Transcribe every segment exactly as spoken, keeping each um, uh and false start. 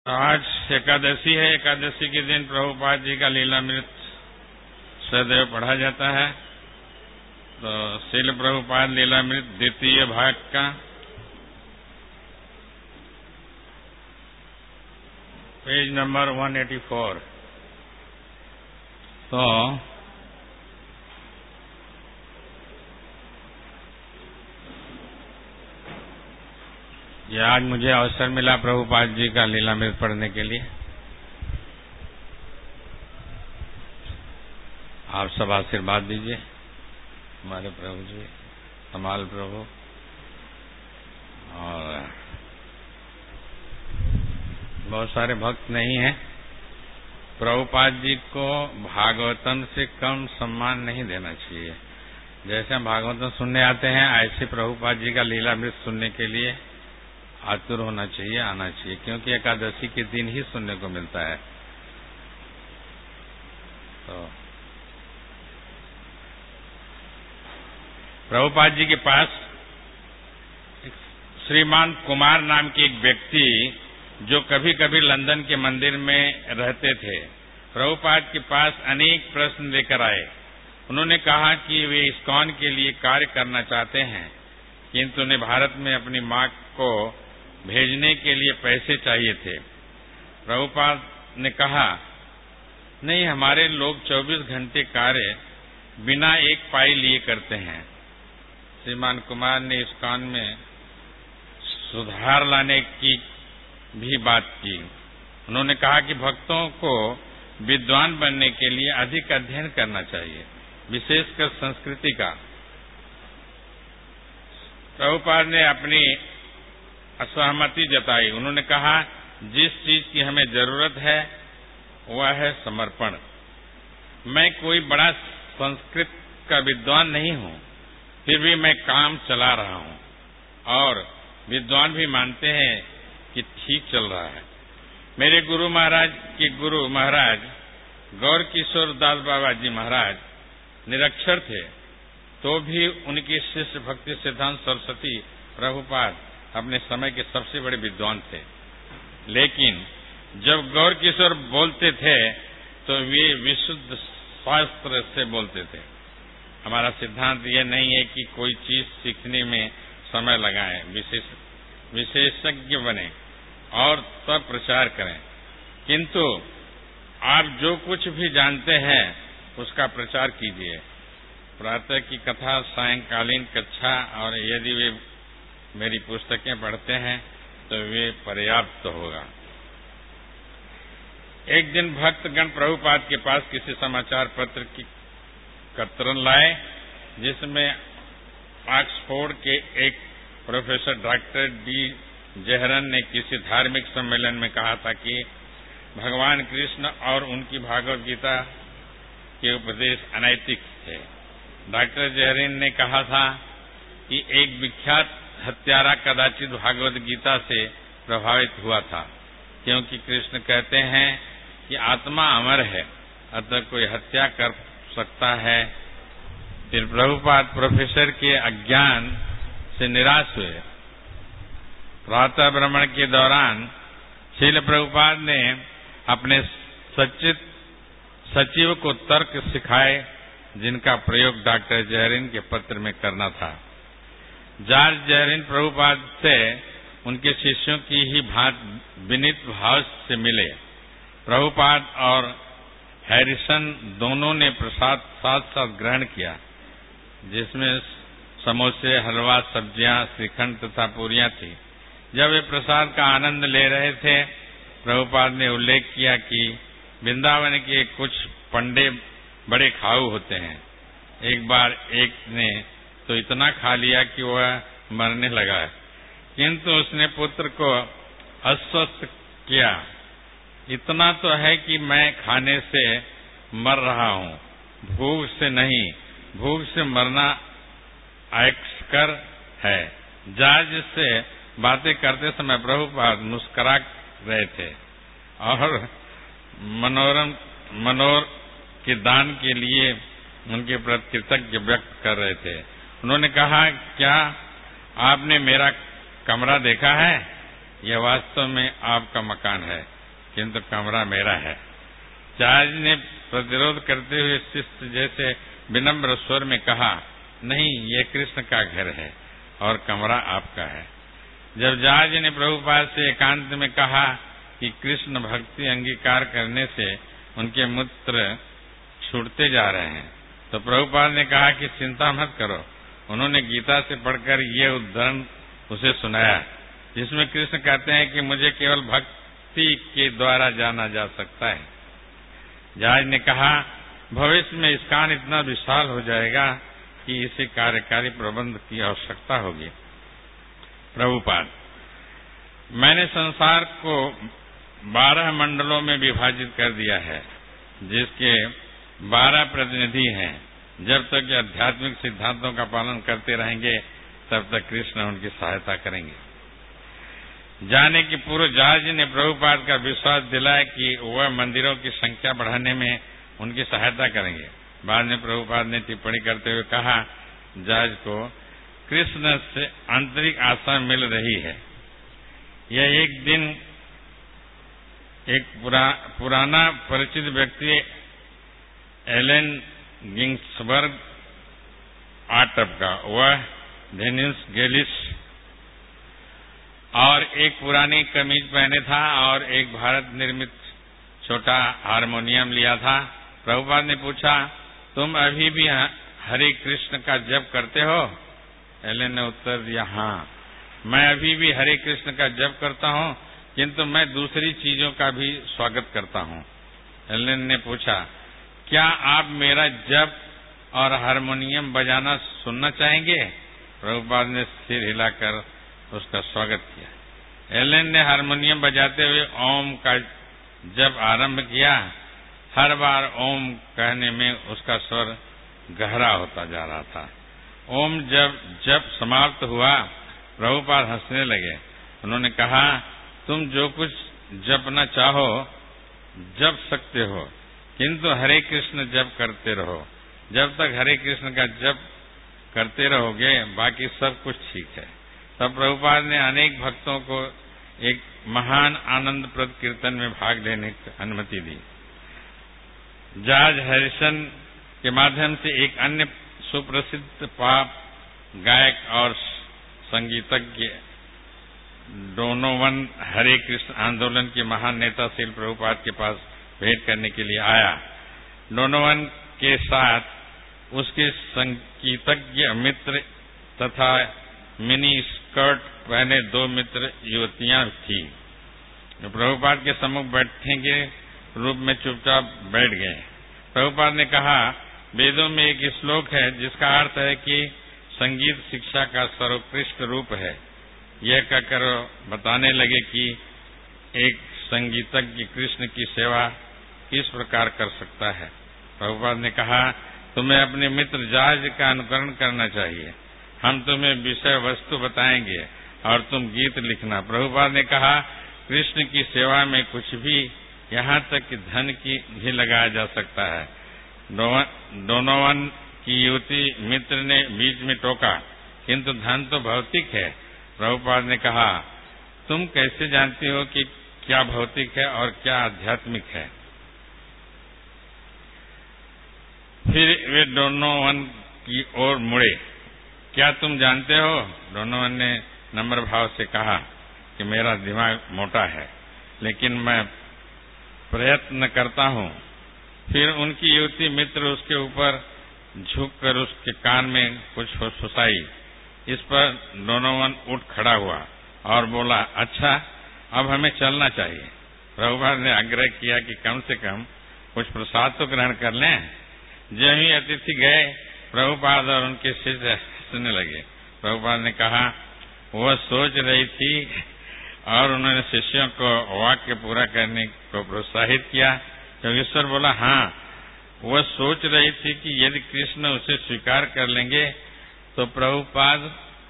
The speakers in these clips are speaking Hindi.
आज एकादशी है। एकादशी के दिन प्रभुपाद जी का लीलामृत सदैव पढ़ा जाता है। तो श्रील प्रभुपाद लीलामृत द्वितीय भाग का पेज नंबर एक सौ चौरासी। तो ये आज मुझे अवसर मिला प्रभुपाद जी का लीलामृत पढ़ने के लिए। आप सब आशीर्वाद दीजिए हमारे प्रभु जी, कमाल प्रभु। और बहुत सारे भक्त नहीं हैं। प्रभुपाद जी को भागवतम से कम सम्मान नहीं देना चाहिए। जैसे हम भागवतम सुनने आते हैं, ऐसे प्रभुपाद जी का लीलामृत सुनने के लिए आतुर होना चाहिए, आना चाहिए, क्योंकि एकादशी के दिन ही सुनने को मिलता है। तो प्रभुपाद जी के पास श्रीमान कुमार नाम के एक व्यक्ति, जो कभी कभी लंदन के मंदिर में रहते थे, प्रभुपाद के पास अनेक प्रश्न लेकर आए। उन्होंने कहा कि वे इस्कॉन के लिए कार्य करना चाहते हैं, किंतु उन्हें भारत में अपनी मां को भेजने के लिए पैसे चाहिए थे। प्रभुपाद ने कहा, नहीं, हमारे लोग चौबीस घंटे कार्य बिना एक पाई लिए करते हैं। श्रीमान कुमार ने इस्कॉन में सुधार लाने की भी बात की। उन्होंने कहा कि भक्तों को विद्वान बनने के लिए अधिक अध्ययन करना चाहिए, विशेषकर संस्कृति का। प्रभुपाद ने अपनी असहमति जताई। उन्होंने कहा, जिस चीज की हमें जरूरत है वह है समर्पण। मैं कोई बड़ा संस्कृत का विद्वान नहीं हूं, फिर भी मैं काम चला रहा हूं और विद्वान भी मानते हैं कि ठीक चल रहा है। मेरे गुरु महाराज के गुरु महाराज गौर किशोर दास बाबा जी महाराज निरक्षर थे, तो भी उनके शिष्य भक्ति सिद्धांत सरस्वती प्रभुपाद अपने समय के सबसे बड़े विद्वान थे। लेकिन जब गौर किशोर बोलते थे तो वे विशुद्ध शास्त्र से बोलते थे। हमारा सिद्धांत यह नहीं है कि कोई चीज सीखने में समय लगाएं, विशेष विशेषज्ञ बने और तब प्रचार करें, किंतु आप जो कुछ भी जानते हैं उसका प्रचार कीजिए। प्रातः की कथा, सायंकालीन कक्षा, और यदि वे मेरी पुस्तकें पढ़ते हैं तो वे पर्याप्त होगा। एक दिन भक्तगण प्रभुपाद के पास किसी समाचार पत्र की कतरन लाए, जिसमें ऑक्सफोर्ड के एक प्रोफेसर डॉक्टर डी जहरन ने किसी धार्मिक सम्मेलन में कहा था कि भगवान कृष्ण और उनकी भागवत गीता के उपदेश अनैतिक थे। डॉक्टर जहरीन ने कहा था कि एक विख्यात हत्यारा कदाचित भागवत गीता से प्रभावित हुआ था, क्योंकि कृष्ण कहते हैं कि आत्मा अमर है, अतः कोई हत्या कर सकता है। फिर प्रभुपाद प्रोफेसर के अज्ञान से निराश हुए। प्रातः भ्रमण के दौरान श्रील प्रभुपाद ने अपने सचित सचिव को तर्क सिखाए, जिनका प्रयोग डॉक्टर जहरीन के पत्र में करना था। जॉर्ज जहरीन प्रभुपाद से उनके शिष्यों की ही भांति विनीत भाव से मिले। प्रभुपाद और हैरिसन दोनों ने प्रसाद साथ साथ ग्रहण किया, जिसमें समोसे, हलवा, सब्जियां, श्रीखंड तथा पूरियां थी। जब वे प्रसाद का आनंद ले रहे थे, प्रभुपाद ने उल्लेख किया कि वृंदावन के कुछ पंडे बड़े खाऊ होते हैं। एक बार एक ने तो इतना खा लिया कि वह मरने लगा, किंतु उसने पुत्र को आश्वस्त किया, इतना तो है कि मैं खाने से मर रहा हूं, भूख से नहीं। भूख से मरना आयस्कर है। जॉर्ज से बातें करते समय प्रभुपाद मुस्कुरा रहे थे और मनोरम मनोर के दान के लिए उनके प्रति कृतज्ञ व्यक्त कर रहे थे। उन्होंने कहा, क्या आपने मेरा कमरा देखा है? यह वास्तव में आपका मकान है, किंतु कमरा मेरा है। जहाज ने प्रतिरोध करते हुए शिष्य जैसे विनम्र स्वर में कहा, नहीं, ये कृष्ण का घर है और कमरा आपका है। जब जहाज ने प्रभुपाद से एकांत में कहा कि कृष्ण भक्ति अंगीकार करने से उनके मित्र छूटते जा रहे हैं, तो प्रभुपाद ने कहा कि चिंता मत करो। उन्होंने गीता से पढ़कर ये उद्धरण उसे सुनाया, जिसमें कृष्ण कहते हैं कि मुझे केवल भक्ति के द्वारा जाना जा सकता है। जहाज ने कहा, भविष्य में इस्कान इतना विशाल हो जाएगा कि इसे कार्यकारी प्रबंध की आवश्यकता होगी। प्रभुपाद, मैंने संसार को बारह मंडलों में विभाजित कर दिया है, जिसके बारह प्रतिनिधि हैं। जब तक ये आध्यात्मिक सिद्धांतों का पालन करते रहेंगे, तब तक कृष्ण उनकी सहायता करेंगे। जाने की पूर्व जहाज ने प्रभुपाद का विश्वास दिलाया कि वह मंदिरों की संख्या बढ़ाने में उनकी सहायता करेंगे। बाद में प्रभुपाद ने टिप्पणी करते हुए कहा, जहाज को कृष्ण से आंतरिक आशा मिल रही है। यह एक दिन एक पुरा, पुराना परिचित व्यक्ति एलेन गिंग्सबर्ग आटप का, वह डेनिस गेलिस और एक पुरानी कमीज पहने था और एक भारत निर्मित छोटा हारमोनियम लिया था। प्रभुपाद ने पूछा, तुम अभी भी हरे कृष्ण का जप करते हो? एलेन ने उत्तर दिया, हाँ, मैं अभी भी हरे कृष्ण का जप करता हूँ, किंतु मैं दूसरी चीजों का भी स्वागत करता हूँ। एलेन ने पूछा, क्या आप मेरा जप और हारमोनियम बजाना सुनना चाहेंगे? प्रभुपाद ने सिर हिलाकर उसका स्वागत किया। एलेन ने हारमोनियम बजाते हुए ओम का जप आरंभ किया। हर बार ओम कहने में उसका स्वर गहरा होता जा रहा था। ओम जब जप समाप्त हुआ, प्रभुपाद हंसने लगे। उन्होंने कहा, तुम जो कुछ जपना चाहो जप सकते हो, किंतु हरे कृष्ण जप करते रहो। जब तक हरे कृष्ण का जप करते रहोगे, बाकी सब कुछ ठीक है। तब प्रभुपाद ने अनेक भक्तों को एक महान आनंदप्रद कीर्तन में भाग लेने की अनुमति दी। जॉर्ज हैरिसन के माध्यम से एक अन्य सुप्रसिद्ध पॉप गायक और संगीतज्ञ डोनोवन हरे कृष्ण आंदोलन के महान नेता श्रील प्रभुपाद के पास भेंट करने के लिए आया। डोनोवन के साथ उसके संगीतज्ञ मित्र तथा मिनी स्कर्ट पहने दो मित्र युवतियां थी। प्रभुपाद के सम्मुख बैठने के रूप में चुपचाप बैठ गए। प्रभुपाद ने कहा, वेदों में एक श्लोक है जिसका अर्थ है कि संगीत शिक्षा का सर्वोत्कृष्ट रूप है। यह कहकर बताने लगे कि एक संगीतज्ञ कृष्ण की सेवा किस प्रकार कर सकता है। प्रभुपाद ने कहा, तुम्हें अपने मित्र जॉर्ज का अनुकरण करना चाहिए। हम तुम्हें विषय वस्तु बताएंगे और तुम गीत लिखना। प्रभुपाद ने कहा, कृष्ण की सेवा में कुछ भी, यहाँ तक कि धन की भी लगाया जा सकता है। डोनोवन की युवती मित्र ने बीच में टोका, किंतु धन तो भौतिक है। प्रभुपाद ने कहा, तुम कैसे जानती हो कि क्या भौतिक है और क्या आध्यात्मिक है? फिर वे डोनोवन की ओर मुड़े। क्या तुम जानते हो? डोनोवन ने नम्र भाव से कहा कि मेरा दिमाग मोटा है, लेकिन मैं प्रयत्न करता हूँ। फिर उनकी युवती मित्र उसके ऊपर झुककर उसके कान में कुछ फुसफुसाई। इस पर डोनोवन उठ खड़ा हुआ और बोला, अच्छा, अब हमें चलना चाहिए। प्रभुपाद ने आग्रह किया कि कम से कम कुछ प्रसाद तो ग्रहण कर लें। जब ही अतिथि गए, प्रभुपाद और उनके शिष्य हंसने लगे। प्रभुपाद ने कहा, वह सोच रही थी, और उन्होंने शिष्यों को वाक्य पूरा करने को प्रोत्साहित किया। योगेश्वर बोला, हाँ, वह सोच रही थी कि यदि कृष्ण उसे स्वीकार कर लेंगे तो प्रभुपाद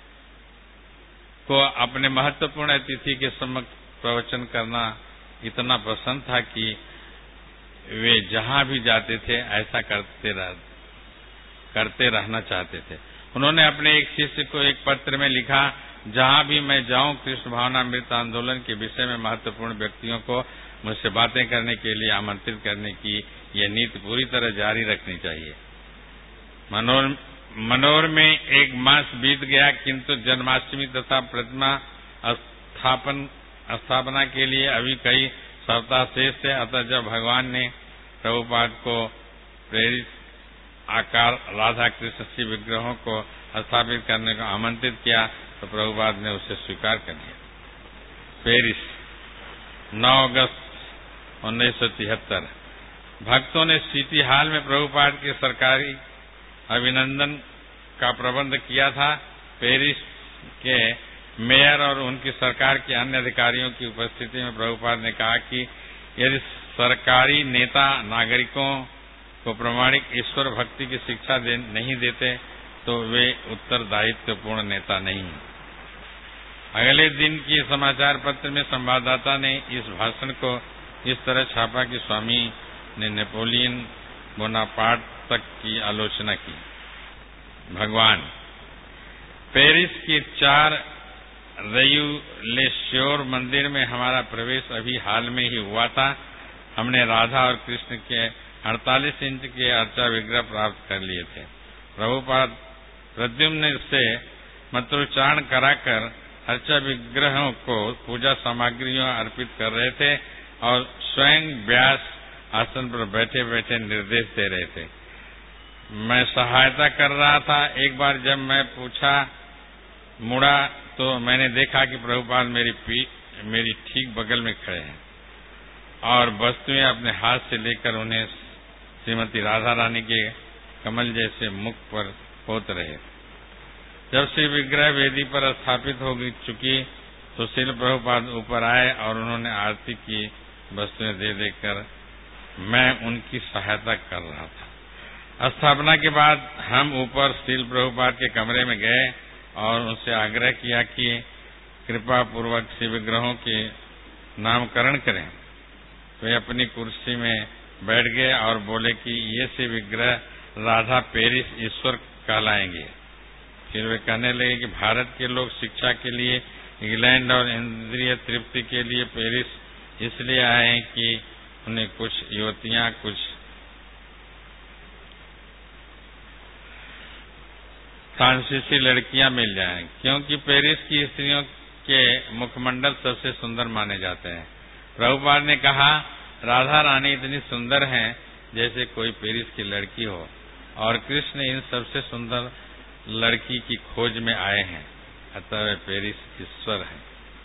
को अपने महत्वपूर्ण अतिथि के समक्ष प्रवचन करना इतना पसंद था कि वे जहां भी जाते थे ऐसा करते रह, करते रहना चाहते थे। उन्होंने अपने एक शिष्य को एक पत्र में लिखा, जहां भी मैं जाऊं कृष्ण भावनामृत आंदोलन के विषय में महत्वपूर्ण व्यक्तियों को मुझसे बातें करने के लिए आमंत्रित करने की यह नीति पूरी तरह जारी रखनी चाहिए। मनोर मनोर में एक मास बीत गया, किंतु जन्माष्टमी तथा प्रतिमा स्थापन स्थापना के लिए अभी कई सप्ताह शेष थे। अतः जब भगवान ने प्रभुपाद को प्रेरित आकार राधा कृष्ण शिव विग्रहों को स्थापित करने को आमंत्रित किया तो प्रभुपाद ने उसे स्वीकार कर लिया। पेरिस, नौ अगस्त उन्नीस सौ तिहत्तर। भक्तों ने सिटी हॉल में प्रभुपाद के सरकारी अभिनंदन का प्रबंध किया था। पेरिस के मेयर और उनकी सरकार के अन्य अधिकारियों की उपस्थिति में प्रभुपाद ने कहा कि यदि सरकारी नेता नागरिकों को प्रामाणिक ईश्वर भक्ति की शिक्षा दे, नहीं देते तो वे उत्तरदायित्वपूर्ण नेता नहीं हैं। अगले दिन के समाचार पत्र में संवाददाता ने इस भाषण को इस तरह छापा कि स्वामी ने नेपोलियन बोनापार्ट तक की आलोचना की। भगवान, पेरिस के चार रेयुलेश्योर मंदिर में हमारा प्रवेश अभी हाल में ही हुआ था। हमने राधा और कृष्ण के अड़तालीस इंच के अर्चा विग्रह प्राप्त कर लिए थे। प्रभुपाद प्रद्युम्न से मंत्रोच्चारण कराकर अर्चा विग्रहों को पूजा सामग्रियों अर्पित कर रहे थे और स्वयं व्यास आसन पर बैठे बैठे निर्देश दे रहे थे। मैं सहायता कर रहा था। एक बार जब मैं पूछा मुड़ा तो मैंने देखा कि प्रभुपाद मेरी पी मेरी ठीक बगल में खड़े हैं और वस्तुएं अपने हाथ से लेकर उन्हें श्रीमती राधा रानी के कमल जैसे मुख पर पोत रहे। जब श्री विग्रह वेदी पर स्थापित हो चुकी तो श्रील प्रभुपाद ऊपर आए और उन्होंने आरती की वस्तुएं दे देकर मैं उनकी सहायता कर रहा था। स्थापना के बाद हम ऊपर श्रील प्रभुपाद के कमरे में गए और उनसे आग्रह किया कि कृपा पूर्वक श्री विग्रहों के नामकरण करें। वे अपनी कुर्सी में बैठ गए और बोले कि ये श्री विग्रह राधा पेरिस ईश्वर कहलाएंगे। फिर वे कहने लगे कि भारत के लोग शिक्षा के लिए इंग्लैंड और इंद्रिय तृप्ति के लिए पेरिस इसलिए आए हैं कि उन्हें कुछ युवतियां कुछ फ्रांसीसी लड़कियां मिल जाएं, क्योंकि पेरिस की स्त्रियों के मुखमंडल सबसे सुंदर माने जाते हैं। प्रभुपाद ने कहा, राधा रानी इतनी सुंदर हैं जैसे कोई पेरिस की लड़की हो और कृष्ण इन सबसे सुंदर लड़की की खोज में आए हैं, अतः वे पेरिस ईश्वर हैं।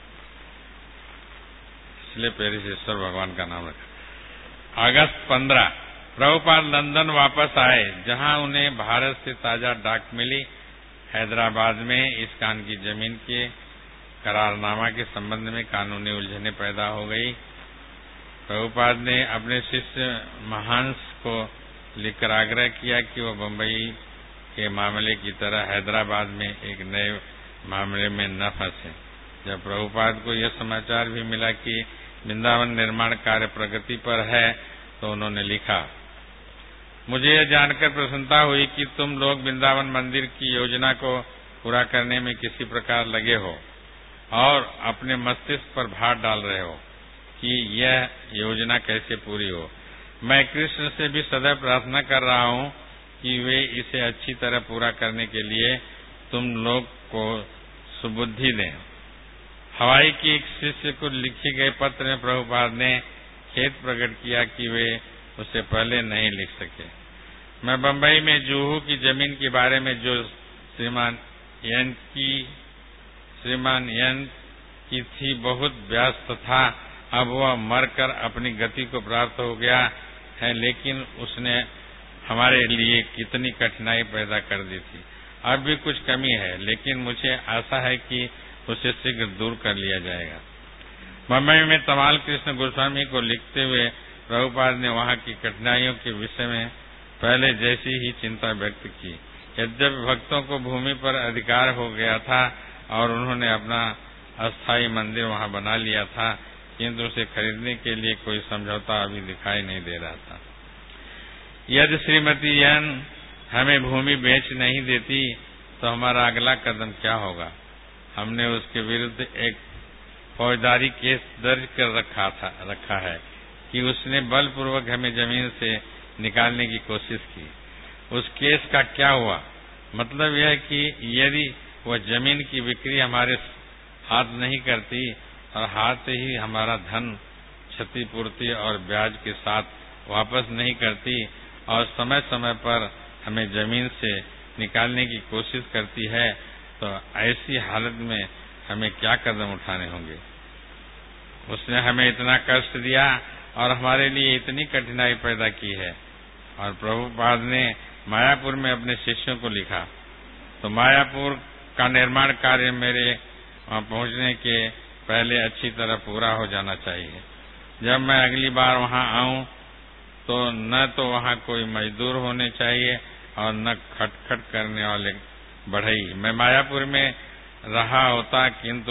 इसलिए पेरिस ईश्वर भगवान का नाम रखा। अगस्त पंद्रह, प्रभुपाद लंदन वापस आए, जहां उन्हें भारत से ताजा डाक मिली। हैदराबाद में इस कान की जमीन के करारनामा के संबंध में कानूनी उलझने पैदा हो गई। प्रभुपाद ने अपने शिष्य महांस को लिखकर आग्रह किया कि वह बंबई के मामले की तरह हैदराबाद में एक नए मामले में न फंसे। जब प्रभुपाद को यह समाचार भी मिला कि वृंदावन निर्माण कार्य प्रगति पर है तो उन्होंने लिखा, मुझे यह जानकर प्रसन्नता हुई कि तुम लोग वृंदावन मंदिर की योजना को पूरा करने में किसी प्रकार लगे हो और अपने मस्तिष्क पर भार डाल रहे हो कि यह योजना कैसे पूरी हो। मैं कृष्ण से भी सदैव प्रार्थना कर रहा हूं कि वे इसे अच्छी तरह पूरा करने के लिए तुम लोग को सुबुद्धि दें। हवाई के एक शिष्य को लिखे गए पत्र में प्रभुपाद ने खेद प्रकट किया कि वे उससे पहले नहीं लिख सके। मैं बंबई में जूहू की जमीन के बारे में जो श्रीमान यन की श्रीमान यन की थी बहुत व्यस्त था। अब वह मरकर अपनी गति को प्राप्त हो गया है, लेकिन उसने हमारे लिए कितनी कठिनाई पैदा कर दी थी। अब भी कुछ कमी है, लेकिन मुझे आशा है कि उसे शीघ्र दूर कर लिया जाएगा। बंबई में तमाल कृष्ण गोस्वामी को लिखते हुए प्रभुपाद ने वहां की कठिनाइयों के विषय में पहले जैसी ही चिंता व्यक्त की। यद्यपि भक्तों को भूमि पर अधिकार हो गया था और उन्होंने अपना अस्थायी मंदिर वहां बना लिया था, किंतु उसे खरीदने के लिए कोई समझौता अभी दिखाई नहीं दे रहा था। यदि श्रीमती यन हमें भूमि बेच नहीं देती तो हमारा अगला कदम क्या होगा? हमने उसके विरुद्ध एक फौजदारी केस दर्ज कर रखा था रखा है कि उसने बलपूर्वक हमें जमीन से निकालने की कोशिश की। उस केस का क्या हुआ? मतलब यह है कि यदि वह जमीन की बिक्री हमारे हाथ नहीं करती और हाथ ही हमारा धन क्षतिपूर्ति और ब्याज के साथ वापस नहीं करती और समय समय पर हमें जमीन से निकालने की कोशिश करती है, तो ऐसी हालत में हमें क्या कदम उठाने होंगे? उसने हमें इतना कष्ट दिया और हमारे लिए इतनी कठिनाई पैदा की है। और प्रभुपाद ने मायापुर में अपने शिष्यों को लिखा, तो मायापुर का निर्माण कार्य मेरे वहां पहुंचने के पहले अच्छी तरह पूरा हो जाना चाहिए। जब मैं अगली बार वहां आऊं तो न तो वहां कोई मजदूर होने चाहिए और न खटखट करने वाले बढ़ई। मैं मायापुर में रहा होता, किंतु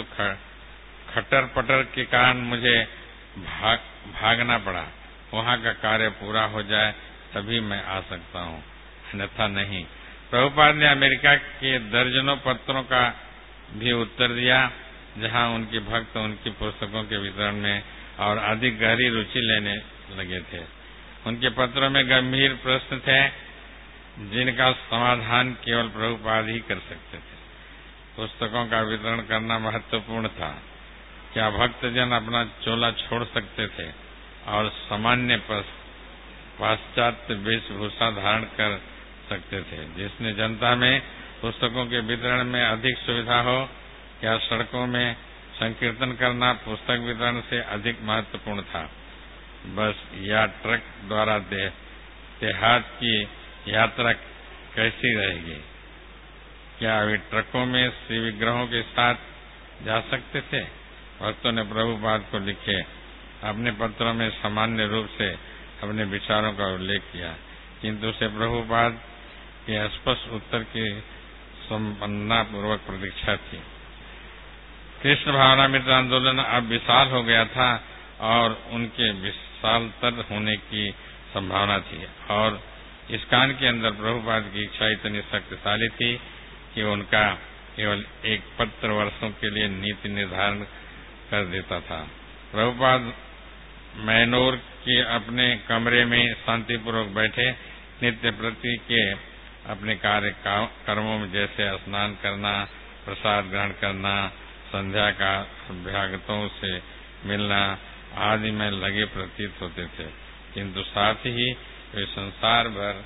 खटर पटर के कारण मुझे भाग, भागना पड़ा। वहां का कार्य पूरा हो जाए तभी मैं आ सकता हूं, अन्यथा नहीं। प्रभुपाद ने अमेरिका के दर्जनों पत्रों का भी उत्तर दिया, जहां उनके भक्त उनकी पुस्तकों के वितरण में और अधिक गहरी रुचि लेने लगे थे। उनके पत्रों में गंभीर प्रश्न थे जिनका समाधान केवल प्रभुपाद ही कर सकते थे। पुस्तकों का वितरण करना महत्वपूर्ण था। क्या भक्तजन अपना चोला छोड़ सकते थे और सामान्य पाश्चात्य वेशभूषा धारण कर सकते थे, जिसने जनता में पुस्तकों के वितरण में अधिक सुविधा हो? क्या सड़कों में संकीर्तन करना पुस्तक वितरण से अधिक महत्वपूर्ण था? बस या ट्रक द्वारा दे, देहात की यात्रा कैसी रहेगी? क्या वे ट्रकों में श्री विग्रहों के साथ जा सकते थे? भक्तों ने प्रभुपाद को लिखे अपने पत्रों में सामान्य रूप से अपने विचारों का उल्लेख किया, किंतु उसे प्रभुपाद के स्पष्ट उत्तर की संपन्ना पूर्वक प्रतीक्षा थी। कृष्ण भावनामृत आंदोलन अब विशाल हो गया था और उनके विशालतर होने की संभावना थी, और इस्कान के अंदर प्रभुपाद की इच्छा इतनी शक्तिशाली थी कि उनका केवल एक पत्र वर्षों के लिए नीति निर्धारण कर देता था। प्रभुपाद मैनोर के अपने कमरे में शांतिपूर्वक बैठे नित्य प्रति के अपने कार्य कर्मों में, जैसे स्नान करना, प्रसाद ग्रहण करना, संध्या का अभ्यागतों से मिलना आदि में लगे प्रतीत होते थे, किंतु साथ ही वे संसार भर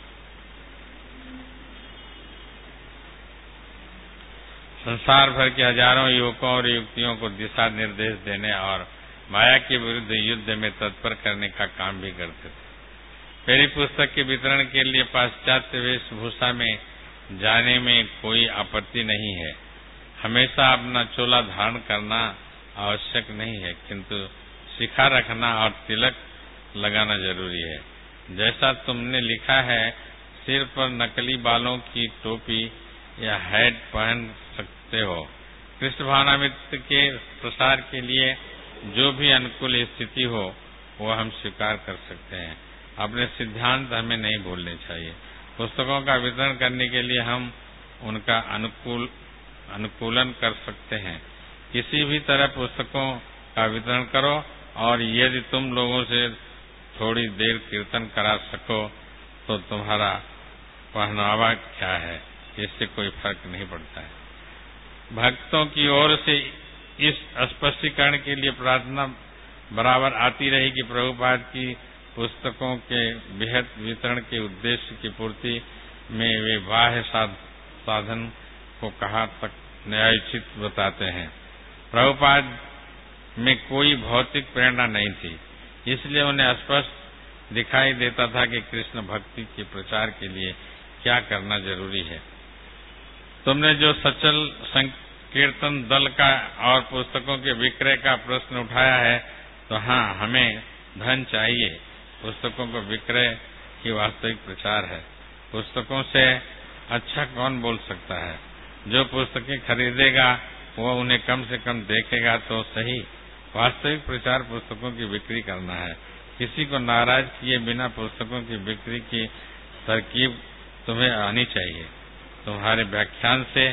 संसार भर के हजारों युवकों और युवतियों को दिशा निर्देश देने और माया के विरुद्ध युद्ध में तत्पर करने का काम भी करते थे। मेरी पुस्तक के वितरण के लिए पाश्चात्य वेशभूषा में जाने में कोई आपत्ति नहीं है। हमेशा अपना चोला धारण करना आवश्यक नहीं है, किंतु शिखा रखना और तिलक लगाना जरूरी है। जैसा तुमने लिखा है, सिर पर नकली बालों की टोपी या हैट पहन सकते हो। कृष्ण भावनामृत के प्रसार के लिए जो भी अनुकूल स्थिति हो वो हम स्वीकार कर सकते हैं। अपने सिद्धांत हमें नहीं भूलने चाहिए। पुस्तकों का वितरण करने के लिए हम उनका अनुकूल अनुकूलन कर सकते हैं। किसी भी तरह पुस्तकों का वितरण करो, और यदि तुम लोगों से थोड़ी देर कीर्तन करा सको तो तुम्हारा पहनावा क्या है, इससे कोई फर्क नहीं पड़ता है। भक्तों की ओर से इस स्पष्टीकरण के लिए प्रार्थना बराबर आती रही कि प्रभुपाद की पुस्तकों के बेहद वितरण के उद्देश्य की पूर्ति में वे बाह्य साधन को कहाँ तक न्यायोचित बताते हैं। प्रभुपाद में कोई भौतिक प्रेरणा नहीं थी, इसलिए उन्हें स्पष्ट दिखाई देता था कि कृष्ण भक्ति के प्रचार के लिए क्या करना जरूरी है। तुमने जो सचल संकीर्तन दल का और पुस्तकों के विक्रय का प्रश्न उठाया है, तो हाँ, हमें धन चाहिए। पुस्तकों को विक्रय ही वास्तविक प्रचार है। पुस्तकों से अच्छा कौन बोल सकता है? जो पुस्तकें खरीदेगा वो उन्हें कम से कम देखेगा तो सही। वास्तविक प्रचार पुस्तकों की बिक्री करना है। किसी को नाराज किए बिना पुस्तकों की बिक्री की तरकीब तुम्हें आनी चाहिए। तुम्हारे व्याख्यान से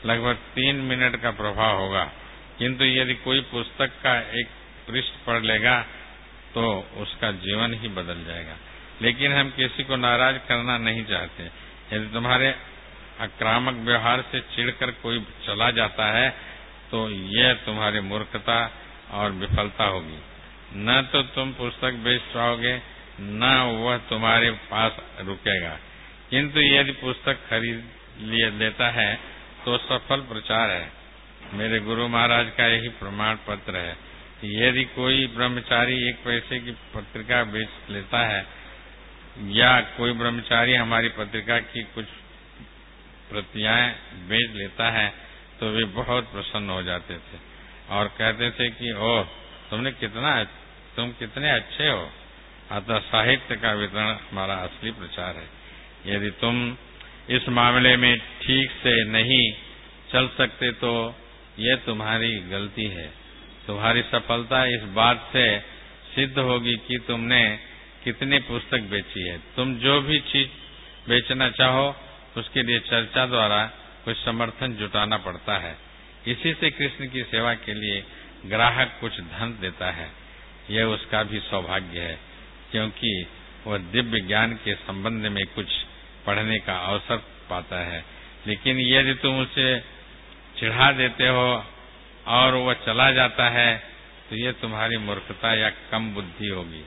लगभग तीन मिनट का प्रभाव होगा, किंतु यदि कोई पुस्तक का एक पृष्ठ पढ़ लेगा तो उसका जीवन ही बदल जाएगा। लेकिन हम किसी को नाराज करना नहीं चाहते। यदि तुम्हारे आक्रामक व्यवहार से चिढ़कर कोई चला जाता है तो यह तुम्हारी मूर्खता और विफलता होगी। न तो तुम पुस्तक बेच पाओगे, न वह तुम्हारे पास रुकेगा। किंतु यदि पुस्तक खरीद लिए लेता है तो सफल प्रचार है। मेरे गुरु महाराज का यही प्रमाण पत्र है। यदि कोई ब्रह्मचारी एक पैसे की पत्रिका बेच लेता है या कोई ब्रह्मचारी हमारी पत्रिका की कुछ प्रतियां बेच लेता है तो वे बहुत प्रसन्न हो जाते थे और कहते थे कि ओह, तुमने कितना तुम कितने अच्छे हो। अतः साहित्य का वितरण हमारा असली प्रचार है। यदि तुम इस मामले में ठीक से नहीं चल सकते तो यह तुम्हारी गलती है। तुम्हारी सफलता इस बात से सिद्ध होगी कि तुमने कितनी पुस्तक बेची है। तुम जो भी चीज बेचना चाहो उसके लिए चर्चा द्वारा कुछ समर्थन जुटाना पड़ता है। इसी से कृष्ण की सेवा के लिए ग्राहक कुछ धन देता है। यह उसका भी सौभाग्य है, क्योंकि वह दिव्य ज्ञान के संबंध में कुछ पढ़ने का अवसर पाता है। लेकिन यदि तुम उसे चिढ़ा देते हो और वह चला जाता है तो यह तुम्हारी मूर्खता या कम बुद्धि होगी।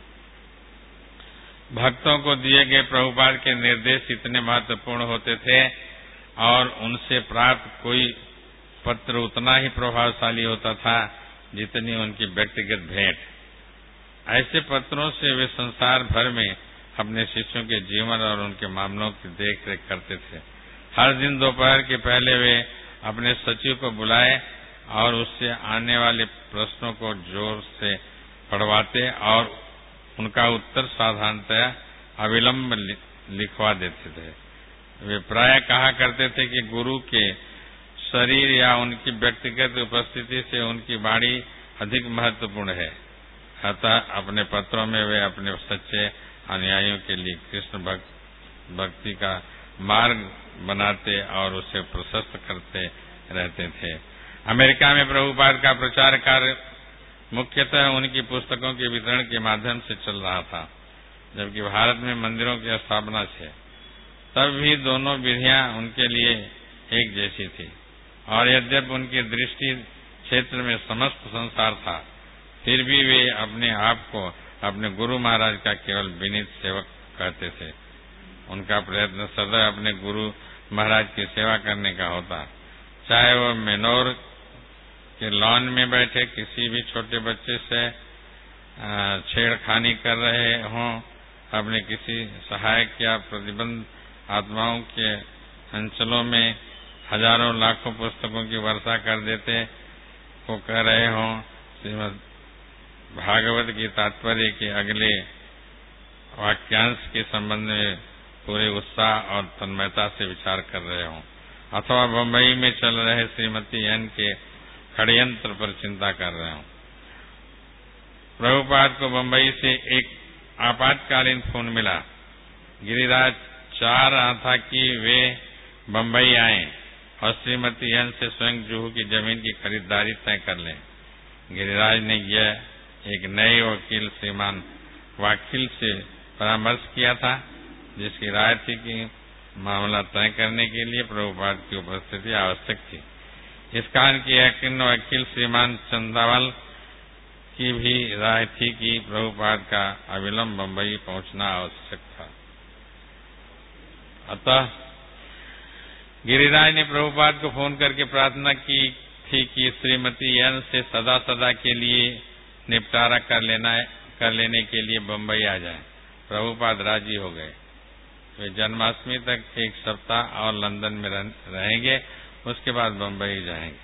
भक्तों को दिए गए प्रभुपाद के निर्देश इतने महत्वपूर्ण होते थे और उनसे प्राप्त कोई पत्र उतना ही प्रभावशाली होता था जितनी उनकी व्यक्तिगत भेंट। ऐसे पत्रों से वे संसार भर में अपने शिष्यों के जीवन और उनके मामलों की देखरेख करते थे। हर दिन दोपहर के पहले वे अपने सचिव को बुलाए और उससे आने वाले प्रश्नों को जोर से पढ़वाते और उनका उत्तर साधारणतया अविलंब लिखवा देते थे। वे प्राय कहा करते थे कि गुरु के शरीर या उनकी व्यक्तिगत उपस्थिति से उनकी वाणी अधिक महत्वपूर्ण है। अतः अपने पत्रों में वे अपने सच्चे अनुयायियों के लिए कृष्ण भक्त भक्ति का मार्ग बनाते और उसे प्रशस्त करते रहते थे। अमेरिका में प्रभुपाद का प्रचार कार्य मुख्यतः उनकी पुस्तकों के वितरण के माध्यम से चल रहा था, जबकि भारत में मंदिरों की स्थापना से तब भी दोनों विधियां उनके लिए एक जैसी थी। और यद्यपि उनकी दृष्टि क्षेत्र में समस्त संसार था, फिर भी वे अपने आप को अपने गुरु महाराज का केवल विनीत सेवक कहते थे। उनका प्रयत्न सदैव अपने गुरु महाराज की सेवा करने का होता, चाहे वह मेनोर के लॉन में बैठे किसी भी छोटे बच्चे से छेड़खानी कर रहे हों, अपने किसी सहायक या प्रतिबंध आत्माओं के अंचलों में हजारों लाखों पुस्तकों की वर्षा कर देते को कह रहे हों, श्रीमद् भागवत की तात्पर्य के अगले वाक्यांश के संबंध में पूरे उत्साह और तन्मयता से विचार कर रहे हों, अथवा बंबई में चल रहे श्रीमती एन के षड्यंत्र पर चिंता कर रहे हों। प्रभुपाद को बंबई से एक आपातकालीन फोन मिला। गिरिराज चाह रहा था कि वे बंबई आएं और श्रीमती एन से स्वयं जुहू की जमीन की खरीदारी तय कर लें। गिरिराज ने यह एक नए वकील श्रीमान वाकिल से परामर्श किया था, जिसकी राय थी कि मामला तय करने के लिए प्रभुपाद की उपस्थिति आवश्यक थी। इस कारण की यकीन वकील श्रीमान चंदावल की भी राय थी कि प्रभुपाद का अविलंब बंबई पहुंचना आवश्यक था। अतः गिरिराज ने प्रभुपाद को फोन करके प्रार्थना की थी कि श्रीमती एन से सदा सदा के लिए निपटारा कर लेना कर लेने के लिए बंबई आ जाए। प्रभुपाद राजी हो गए। वे जन्माष्टमी तक एक सप्ताह और लंदन में रहेंगे, उसके बाद बंबई जाएंगे।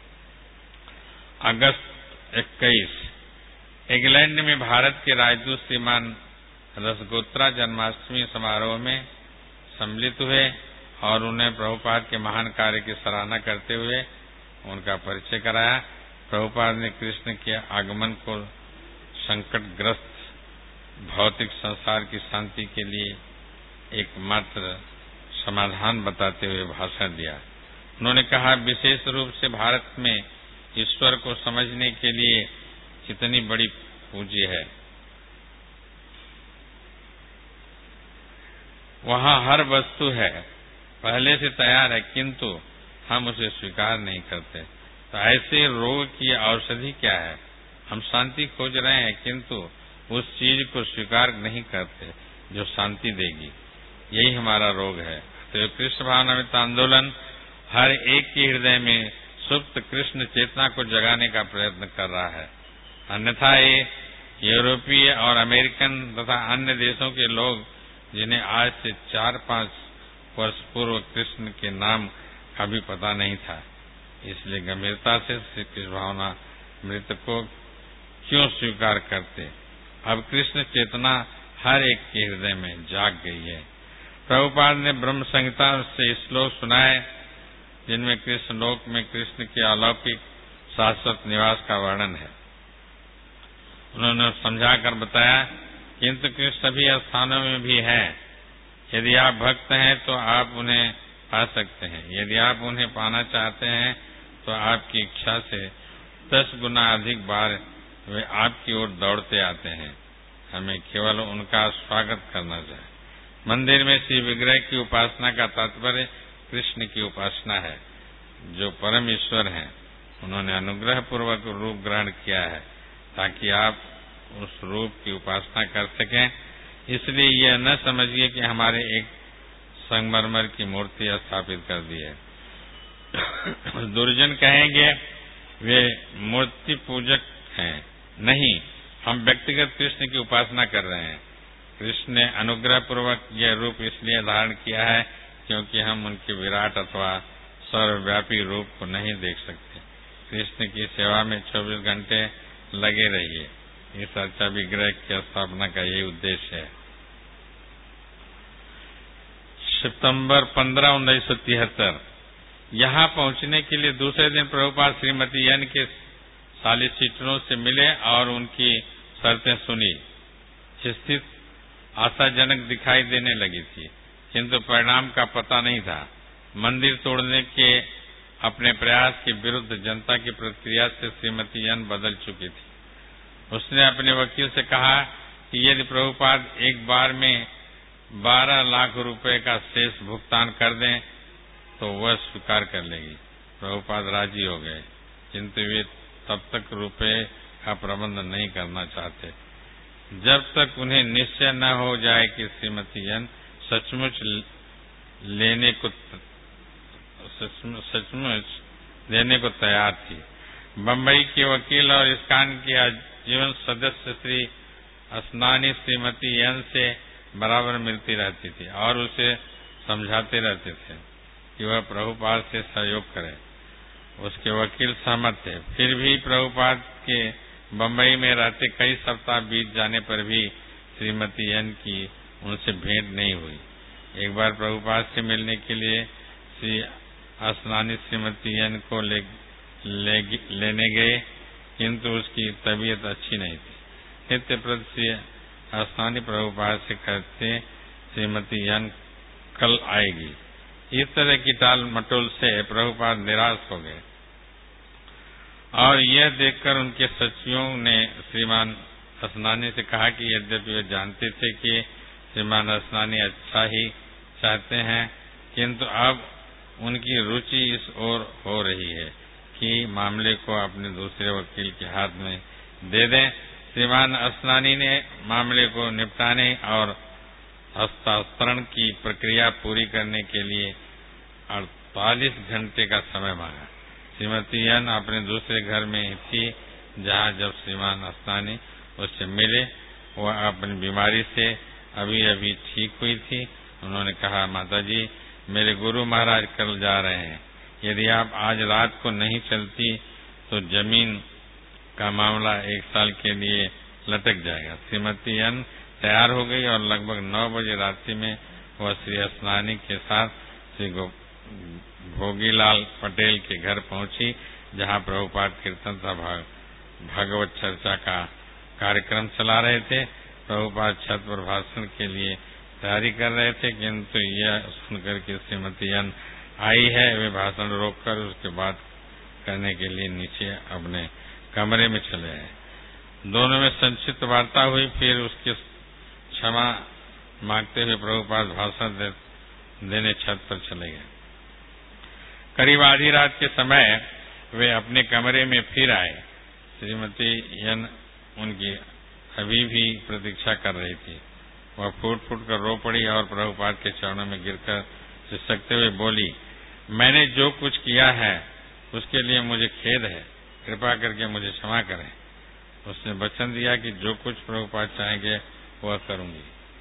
अगस्त इक्कीस इंग्लैंड में भारत के राजदूत श्रीमान रसगोत्रा जन्माष्टमी समारोह में सम्मिलित हुए और उन्हें प्रभुपाद के महान कार्य की सराहना करते हुए उनका परिचय कराया। प्रभुपाद ने कृष्ण के आगमन को संकटग्रस्त भौतिक संसार की शांति के लिए एकमात्र समाधान बताते हुए भाषण दिया। उन्होंने कहा, विशेष रूप से भारत में ईश्वर को समझने के लिए कितनी बड़ी पूंजी है। वहां हर वस्तु है, पहले से तैयार है, किंतु हम उसे स्वीकार नहीं करते। तो ऐसे रोग की औषधि क्या है? हम शांति खोज रहे हैं, किंतु उस चीज को स्वीकार नहीं करते जो शांति देगी। यही हमारा रोग है। तो कृष्ण भावनामृत आंदोलन हर एक के हृदय में सुप्त कृष्ण चेतना को जगाने का प्रयत्न कर रहा है। अन्यथा ये यूरोपीय और अमेरिकन तथा अन्य देशों के लोग, जिन्हें आज से चार पांच वर्ष पूर्व कृष्ण के नाम का भी पता नहीं था, इसलिए गंभीरता से श्री कृष्ण भावना मृत को क्यों स्वीकार करते? अब कृष्ण चेतना हर एक के हृदय में जाग गई है। प्रभुपाद ने ब्रह्म संहिता से श्लोक सुनाए, जिनमें कृष्ण लोक में कृष्ण के अलौकिक शाश्वत निवास का वर्णन है। उन्होंने समझाकर बताया, किंतु कृष्ण सभी स्थानों में भी हैं। यदि आप भक्त हैं तो आप उन्हें पा सकते हैं। यदि आप उन्हें पाना चाहते हैं तो आपकी इच्छा से दस गुना अधिक बार वे आपकी ओर दौड़ते आते हैं। हमें केवल उनका स्वागत करना चाहिए। मंदिर में श्री विग्रह की उपासना का तात्पर्य कृष्ण की उपासना है, जो परम ईश्वर हैं। उन्होंने अनुग्रह पूर्वक रूप ग्रहण किया है ताकि आप उस रूप की उपासना कर सकें। इसलिए यह न समझिए कि हमारे एक संगमरमर की मूर्ति स्थापित कर दी है। दुर्जन कहेंगे वे मूर्ति पूजक हैं। नहीं, हम व्यक्तिगत कृष्ण की उपासना कर रहे हैं। कृष्ण ने अनुग्रह पूर्वक यह रूप इसलिए धारण किया है क्योंकि हम उनके विराट अथवा सर्वव्यापी रूप को नहीं देख सकते। कृष्ण की सेवा में चौबीस घंटे लगे रहिए। इस अच्छा विग्रह की स्थापना का यही उद्देश्य है। सितंबर पंद्रह उन्नीस सौ तिहत्तर यहाँ पहुंचने के लिए दूसरे दिन प्रभुपाद श्रीमती एन के सॉलिसिटरों से मिले और उनकी शर्तें सुनी। स्थिति आशाजनक दिखाई देने लगी थी, किंतु परिणाम का पता नहीं था। मंदिर तोड़ने के अपने प्रयास के विरुद्ध जनता की प्रतिक्रिया से श्रीमती एन बदल चुकी थी। उसने अपने वकील से कहा कि यदि प्रभुपाद एक बार में बारह लाख रुपए का शेष भुगतान कर दें तो वह स्वीकार कर लेगी। प्रभुपाद राजी हो गए, किंतु वे तब तक रुपए का प्रबंध नहीं करना चाहते जब तक उन्हें निश्चय न हो जाए कि श्रीमती एन सचमुच लेने को सचमुच देने को तैयार थी। बम्बई के वकील और इस्कान के आजीवन सदस्य श्री असनानी श्रीमती एन से बराबर मिलती रहती थी और उसे समझाते रहते थे कि वह प्रभुपाद से सहयोग करे। उसके वकील सहमत थे। फिर भी प्रभुपाद के बम्बई में रहते कई सप्ताह बीत जाने पर भी श्रीमती एन की उनसे भेंट नहीं हुई। एक बार प्रभुपाद से मिलने के लिए श्री असनानी श्रीमती एन को ले, ले, लेने गए, किंतु उसकी तबीयत अच्छी नहीं थी। नित्य प्रति श्री असनानी प्रभुपाद से कहते, श्रीमती एन कल आएगी। इस तरह की टाल मटोल से प्रभुपाद निराश हो गए और यह देखकर उनके सचिवों ने श्रीमान असनानी से कहा कि यद्यपि वे जानते थे कि श्रीमान असनानी अच्छा ही चाहते हैं, किंतु अब उनकी रुचि इस ओर हो रही है कि मामले को अपने दूसरे वकील के हाथ में दे दें। श्रीमान असनानी ने मामले को निपटाने और हस्तांतरण की प्रक्रिया पूरी करने के लिए अड़तालीस घंटे का समय मांगा। श्रीमती एन अपने दूसरे घर में थी, जहां जब श्रीमान असनानी उससे मिले, वह अपनी बीमारी से अभी अभी ठीक हुई थी। उन्होंने कहा, माताजी, मेरे गुरु महाराज कल जा रहे हैं। यदि आप आज रात को नहीं चलती तो जमीन का मामला एक साल के लिए लटक जाएगा। श्रीमती एन तैयार हो गई और लगभग नौ बजे रात्रि में वह श्री असनानी के साथ श्री भोगीलाल पटेल के घर पहुंची, जहां प्रभुपाद कीर्तन सभा भागवत चर्चा का कार्यक्रम चला रहे थे। प्रभुपाद छत पर भाषण के लिए तैयारी कर रहे थे, किंतु यह सुनकर के श्रीमती एन आई है वे भाषण रोककर उसके बाद करने के लिए नीचे अपने कमरे में चले आए। दोनों में संक्षिप्त वार्ता हुई, फिर उसके क्षमा मांगते हुए प्रभुपाद भाषण दे, देने छत पर चले गए। करीब आधी रात के समय वे अपने कमरे में फिर आए। श्रीमती यन उनकी अभी भी प्रतीक्षा कर रही थी। वह फूट फूट कर रो पड़ी और प्रभुपाद के चरणों में गिरकर सिसकते हुए बोली, मैंने जो कुछ किया है उसके लिए मुझे खेद है, कृपा करके मुझे क्षमा करें। उसने वचन दिया कि जो कुछ प्रभुपाद चाहेंगे वह करूंगी।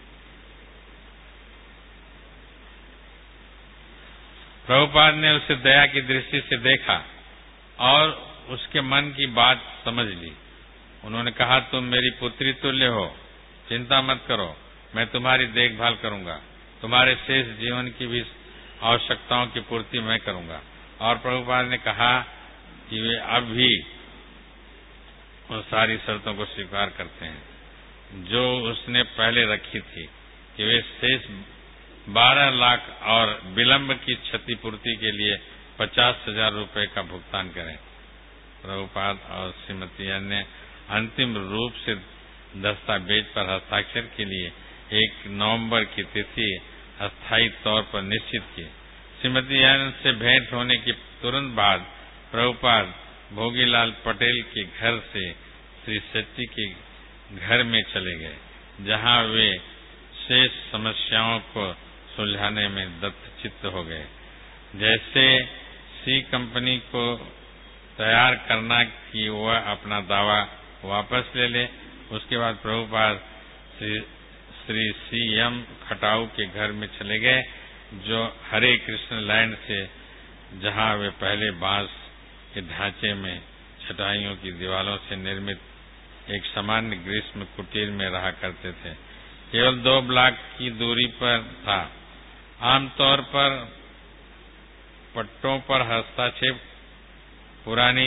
प्रभुपाद ने उसे दया की दृष्टि से देखा और उसके मन की बात समझ ली। उन्होंने कहा, तुम मेरी पुत्री तुल्य हो, चिंता मत करो, मैं तुम्हारी देखभाल करूंगा, तुम्हारे शेष जीवन की भी आवश्यकताओं की पूर्ति मैं करूंगा। और प्रभुपाद ने कहा कि वे अब भी उन सारी शर्तों को स्वीकार करते हैं जो उसने पहले रखी थी कि वे शेष बारह लाख और विलंब की क्षतिपूर्ति के लिए पचास हजार रूपये का भुगतान करें। प्रभुपाद और श्रीमती यन ने अंतिम रूप से दस्तावेज पर हस्ताक्षर के लिए एक नवंबर की तिथि अस्थायी तौर पर निश्चित की। श्रीमती यन से भेंट होने के तुरंत बाद प्रभुपाद भोगीलाल पटेल के घर से श्री शेट्टी के घर में चले गए, जहां वे शेष समस्याओं को सुलझाने में दत्तचित्त हो गए। जैसे सी कंपनी को तैयार करना कि वह अपना दावा वापस ले ले। उसके बाद प्रभुपाद श्री, श्री सी एम खटाऊ के घर में चले गए, जो हरे कृष्ण लैंड से, जहां वे पहले बांस के ढांचे में चटाइयों की दीवारों से निर्मित एक सामान्य ग्रीष्म कुटीर में रहा करते थे, केवल दो ब्लॉक की दूरी पर था। आमतौर पर पट्टों पर हस्ताक्षेप पुरानी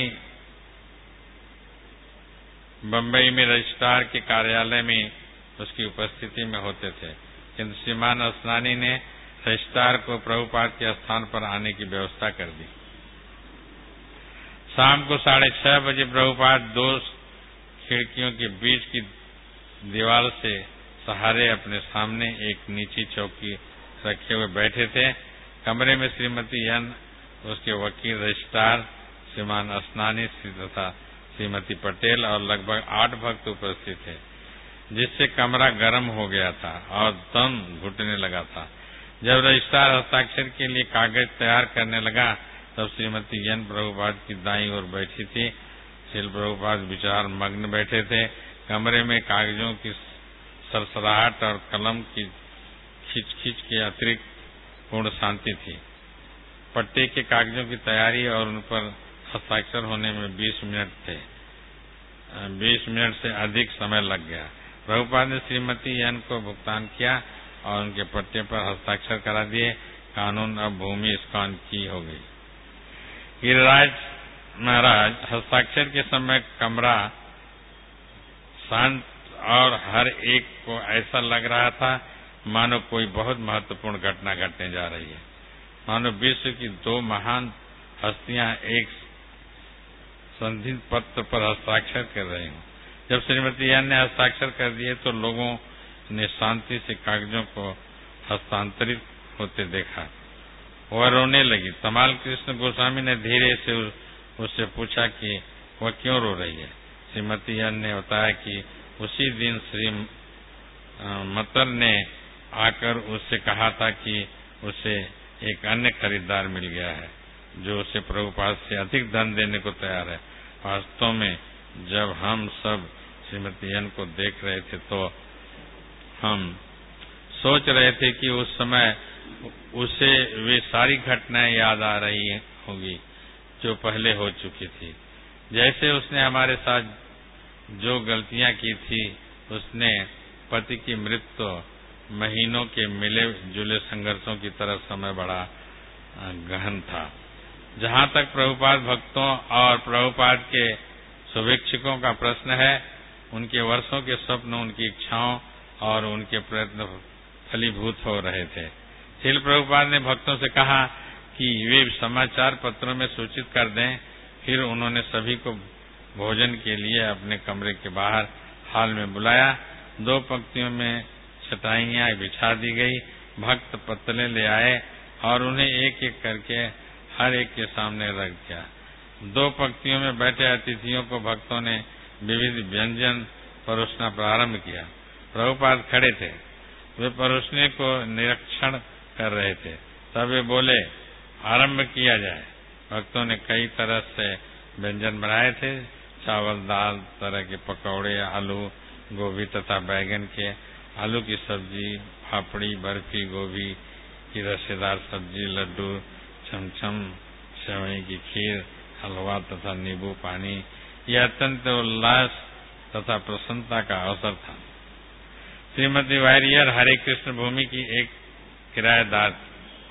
बंबई में रजिस्ट्रार के कार्यालय में उसकी उपस्थिति में होते थे, किंतु श्रीमान असनानी ने रजिस्ट्रार को प्रभुपाद के स्थान पर आने की व्यवस्था कर दी। शाम को साढ़े छह बजे प्रभुपाद दो खिड़कियों के बीच की दीवार से सहारे अपने सामने एक नीची चौकी रखे हुए बैठे थे। कमरे में श्रीमती यन, उसके वकील रजिस्ट्रार श्रीमान असनानी तथा श्रीमती पटेल और लगभग आठ भक्त उपस्थित थे, जिससे कमरा गर्म हो गया था और दम घुटने लगा था। जब रजिस्ट्रार हस्ताक्षर के लिए कागज तैयार करने लगा तब श्रीमती यन प्रभुपाद की दाईं ओर बैठी थी। श्री प्रभुपाद विचार मग्न बैठे थे। कमरे में कागजों की सरसराहट और कलम की खिंच-खिंच के अतिरिक्त पूर्ण शांति थी। पट्टे के कागजों की तैयारी और उन पर हस्ताक्षर होने में बीस मिनट थे बीस मिनट से अधिक समय लग गया। प्रभुपाद ने श्रीमती यन को भुगतान किया और उनके पट्टे पर हस्ताक्षर करा दिए। कानून अब भूमि स्कॉन की हो गई। गिरिराज महाराज, हस्ताक्षर के समय कमरा शांत और हर एक को ऐसा लग रहा था मानो कोई बहुत महत्वपूर्ण घटना घटने जा रही है, मानो विश्व की दो महान हस्तियां एक संधित पत्र पर हस्ताक्षर कर रही हूं। जब श्रीमती यन ने हस्ताक्षर कर दिए तो लोगों ने शांति से कागजों को हस्तांतरित होते देखा। वह रोने लगी। तमाल कृष्ण गोस्वामी ने धीरे से उससे पूछा कि वह क्यों रो रही है। श्रीमती यन ने बताया कि उसी दिन श्री मतर ने आकर उससे कहा था कि उसे एक अन्य खरीदार मिल गया है जो उसे प्रभुपाद से अधिक धन देने को तैयार है। वास्तव में जब हम सब श्रीमती यन को देख रहे थे तो हम सोच रहे थे कि उस समय उसे वे सारी घटनाएं याद आ रही होगी जो पहले हो चुकी थी। जैसे उसने हमारे साथ जो गलतियां की थी, उसने पति की मृत्यु महीनों के मिले जुले संघर्षों की तरह समय बड़ा गहन था। जहां तक प्रभुपाद भक्तों और प्रभुपाद के शुभेच्छुकों का प्रश्न है, उनके वर्षों के स्वप्न, उनकी इच्छाओं और उनके प्रयत्न फलीभूत हो रहे थे। श्रील प्रभुपाद ने भक्तों से कहा कि वे समाचार पत्रों में सूचित कर दें। फिर उन्होंने सभी को भोजन के लिए अपने कमरे के बाहर हाल में बुलाया। दो पंक्तियों में चटाइयां बिछा दी गई। भक्त पत्तले ले आए और उन्हें एक एक करके हर एक के सामने रख दिया। दो पंक्तियों में बैठे अतिथियों को भक्तों ने विविध व्यंजन परोसना प्रारंभ किया। प्रभुपाद खड़े थे, वे परोसने को निरीक्षण कर रहे थे। तब वे बोले, आरंभ किया जाए। भक्तों ने कई तरह से व्यंजन बनाए थे, चावल, दाल, तरह के पकौड़े, आलू, गोभी तथा बैगन के, आलू की सब्जी, फाफड़ी, बर्फी, गोभी की रसेदार सब्जी, लड्डू, चमचम, सेवई की खीर, हलवा तथा नींबू पानी। यह अत्यंत उल्लास तथा प्रसन्नता का अवसर था। श्रीमती वारियर हरे कृष्ण भूमि की एक किराएदार थी।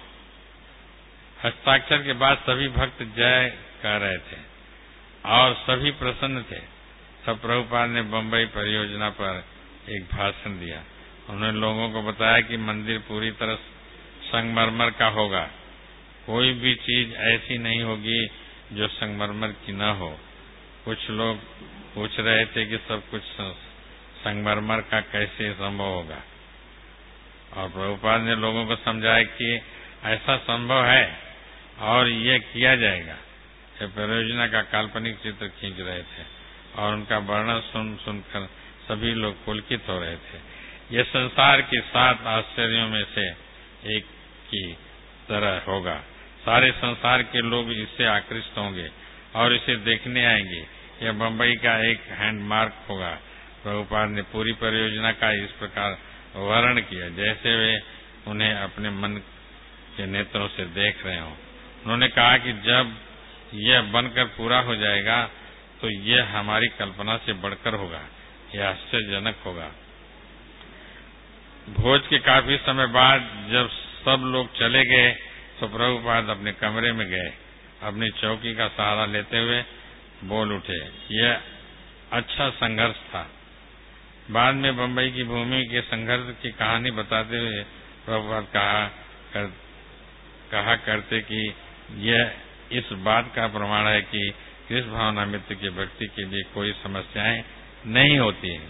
हस्ताक्षर के बाद सभी भक्त जय कह रहे थे और सभी प्रसन्न थे। तब प्रभुपाद ने बम्बई परियोजना पर एक भाषण दिया। उन्होंने लोगों को बताया कि मंदिर पूरी तरह संगमरमर का होगा। कोई भी चीज ऐसी नहीं होगी जो संगमरमर की न हो। कुछ लोग पूछ रहे थे कि सब कुछ संगमरमर का कैसे संभव होगा, और प्रभुपाद ने लोगों को समझाया कि ऐसा संभव है और यह किया जाएगा। ये परियोजना का काल्पनिक चित्र खींच रहे थे और उनका वर्णन सुन सुनकर सभी लोग पुलकित हो रहे थे। यह संसार के सात आश्चर्यों में से एक की तरह होगा। सारे संसार के लोग इससे आकृष्ट होंगे और इसे देखने आएंगे। यह बम्बई का एक हैंडमार्क होगा। प्रभुपाद ने पूरी परियोजना का इस प्रकार वर्णन किया जैसे वे उन्हें अपने मन के नेत्रों से देख रहे हों। उन्होंने कहा कि जब यह बनकर पूरा हो जाएगा तो यह हमारी कल्पना से बढ़कर होगा। यह आश्चर्यजनक होगा। भोज के काफी समय बाद जब सब लोग चले गए तो प्रभुपाद अपने कमरे में गए। अपनी चौकी का सहारा लेते हुए बोल उठे, यह अच्छा संघर्ष था। बाद में बम्बई की भूमि के संघर्ष की कहानी बताते हुए प्रभुपाद कहा कर, कहा करते कि यह इस बात का प्रमाण है कि कृष्ण भावनामृत के व्यक्ति के लिए कोई समस्याएं नहीं होती हैं।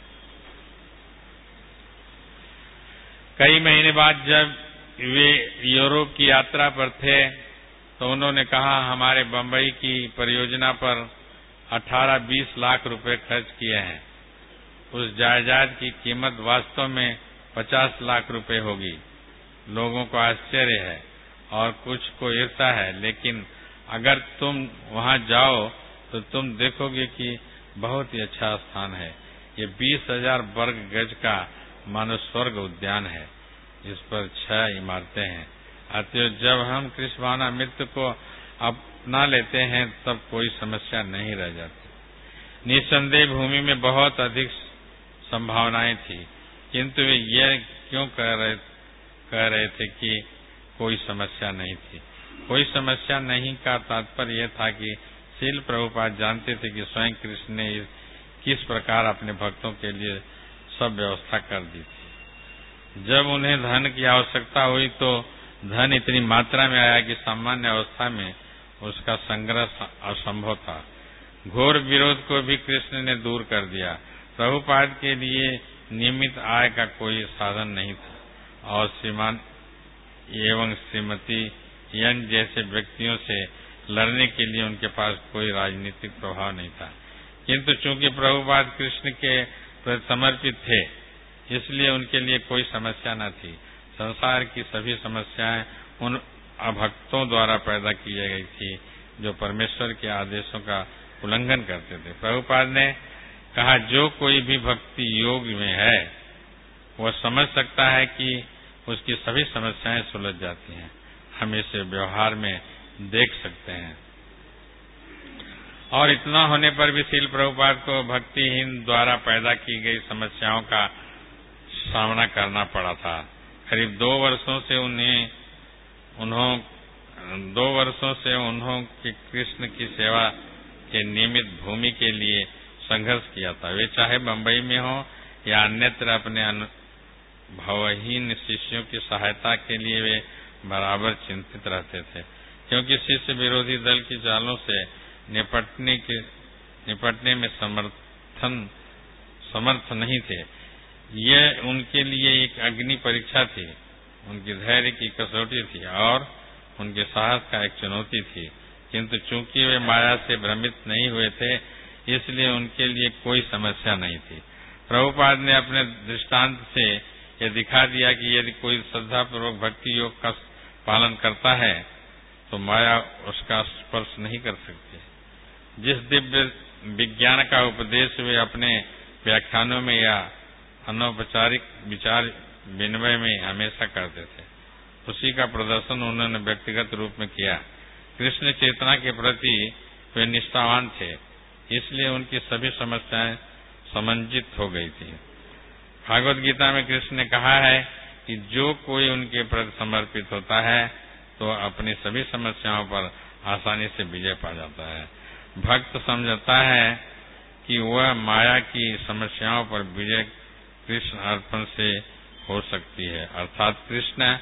कई महीने बाद जब वे यूरोप की यात्रा पर थे तो उन्होंने कहा, हमारे बम्बई की परियोजना पर अठारह बीस लाख रुपए खर्च किए हैं। उस जायदाद की कीमत वास्तव में पचास लाख रुपए होगी। लोगों को आश्चर्य है और कुछ को ईर्ष्या है, लेकिन अगर तुम वहां जाओ तो तुम देखोगे कि बहुत ही अच्छा स्थान है। ये बीस हजार वर्ग गज का मानो स्वर्ग उद्यान है। इस पर छह इमारतें हैं। अतः जब हम कृष्ण भावनामृत को अपना लेते हैं तब कोई समस्या नहीं रह जाती। निसंदेह भूमि में बहुत अधिक संभावनाएं थी, किंतु वे यह क्यों कह रहे कह रहे थे कि कोई समस्या नहीं थी। कोई समस्या नहीं का तात्पर्य यह था कि श्रील प्रभुपाद जानते थे कि स्वयं कृष्ण ने किस प्रकार अपने भक्तों के लिए सब व्यवस्था कर दी थी। जब उन्हें धन की आवश्यकता हुई तो धन इतनी मात्रा में आया कि सामान्य अवस्था में उसका संग्रह असंभव था। घोर विरोध को भी कृष्ण ने दूर कर दिया। प्रभुपाद के लिए नियमित आय का कोई साधन नहीं था और श्रीमान एवं श्रीमती यन जैसे व्यक्तियों से लड़ने के लिए उनके पास कोई राजनीतिक प्रभाव नहीं था। किंतु चूंकि प्रभुपाद कृष्ण के प्रति समर्पित थे, इसलिए उनके लिए कोई समस्या न थी। संसार की सभी समस्याएं उन अभक्तों द्वारा पैदा की गई थी जो परमेश्वर के आदेशों का उल्लंघन करते थे। प्रभुपाद ने कहा, जो कोई भी भक्ति योग में है वह समझ सकता है कि उसकी सभी समस्याएं सुलझ जाती हैं। हम इसे व्यवहार में देख सकते हैं। और इतना होने पर भी श्रील प्रभुपाद को भक्तिहीन द्वारा पैदा की गई समस्याओं का सामना करना पड़ा था। करीब दो वर्षों से उन्हें उन्हों दो वर्षों से उन्हों की कृष्ण की सेवा के नियमित भूमि के लिए संघर्ष किया था। वे चाहे बम्बई में हो या अन्यत्र अपने अनुभवहीन शिष्यों की सहायता के लिए वे बराबर चिंतित रहते थे, क्योंकि शिष्य विरोधी दल की चालों से निपटने के निपटने में समर्थन समर्थ नहीं थे। यह उनके लिए एक अग्नि परीक्षा थी, उनके धैर्य की कसौटी थी और उनके साहस का एक चुनौती थी। किंतु चूंकि वे माया से भ्रमित नहीं हुए थे, इसलिए उनके लिए कोई समस्या नहीं थी। प्रभुपाद ने अपने दृष्टांत से यह दिखा दिया कि यदि कोई श्रद्धापूर्वक भक्ति योग का पालन करता है तो माया उसका स्पर्श नहीं कर सकती। जिस दिव्य विज्ञान का उपदेश वे अपने व्याख्यानों में या अनौपचारिक विचार विनिमय में हमेशा करते थे, उसी का प्रदर्शन उन्होंने व्यक्तिगत रूप में किया। कृष्ण चेतना के प्रति वे निष्ठावान थे, इसलिए उनकी सभी समस्याएं समंजित हो गई थी। भागवत गीता में कृष्ण ने कहा है कि जो कोई उनके प्रति समर्पित होता है तो अपनी सभी समस्याओं पर आसानी से विजय पा जाता है। भक्त समझता है कि वह माया की समस्याओं पर विजय कृष्ण अर्पण से हो सकती है, अर्थात कृष्ण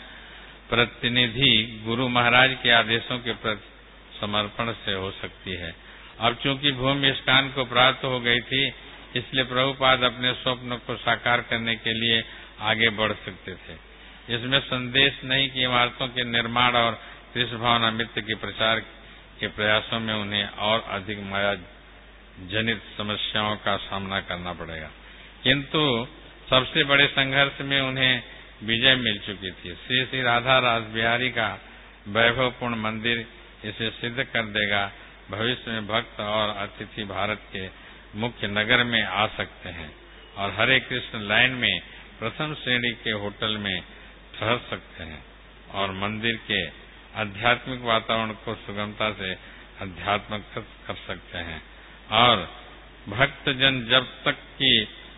प्रतिनिधि गुरु महाराज के आदेशों के प्रति समर्पण से हो सकती है। अब चूंकि भूमि इस्कान को प्राप्त हो गई थी, इसलिए प्रभुपाद अपने स्वप्न को साकार करने के लिए आगे बढ़ सकते थे। इसमें संदेश नहीं कि इमारतों के निर्माण और कृष्ण भावनामृत के प्रचार के प्रयासों में उन्हें और अधिक माया जनित समस्याओं का सामना करना पड़ेगा, किंतु सबसे बड़े संघर्ष में उन्हें विजय मिल चुकी थी। श्री श्री राधा रास बिहारी का वैभवपूर्ण मंदिर इसे सिद्ध कर देगा। भविष्य में भक्त और अतिथि भारत के मुख्य नगर में आ सकते हैं और हरे कृष्ण लाइन में प्रथम श्रेणी के होटल में ठहर सकते हैं और मंदिर के आध्यात्मिक वातावरण को सुगमता से अध्यात्मक कर सकते हैं। और भक्तजन जब तक कि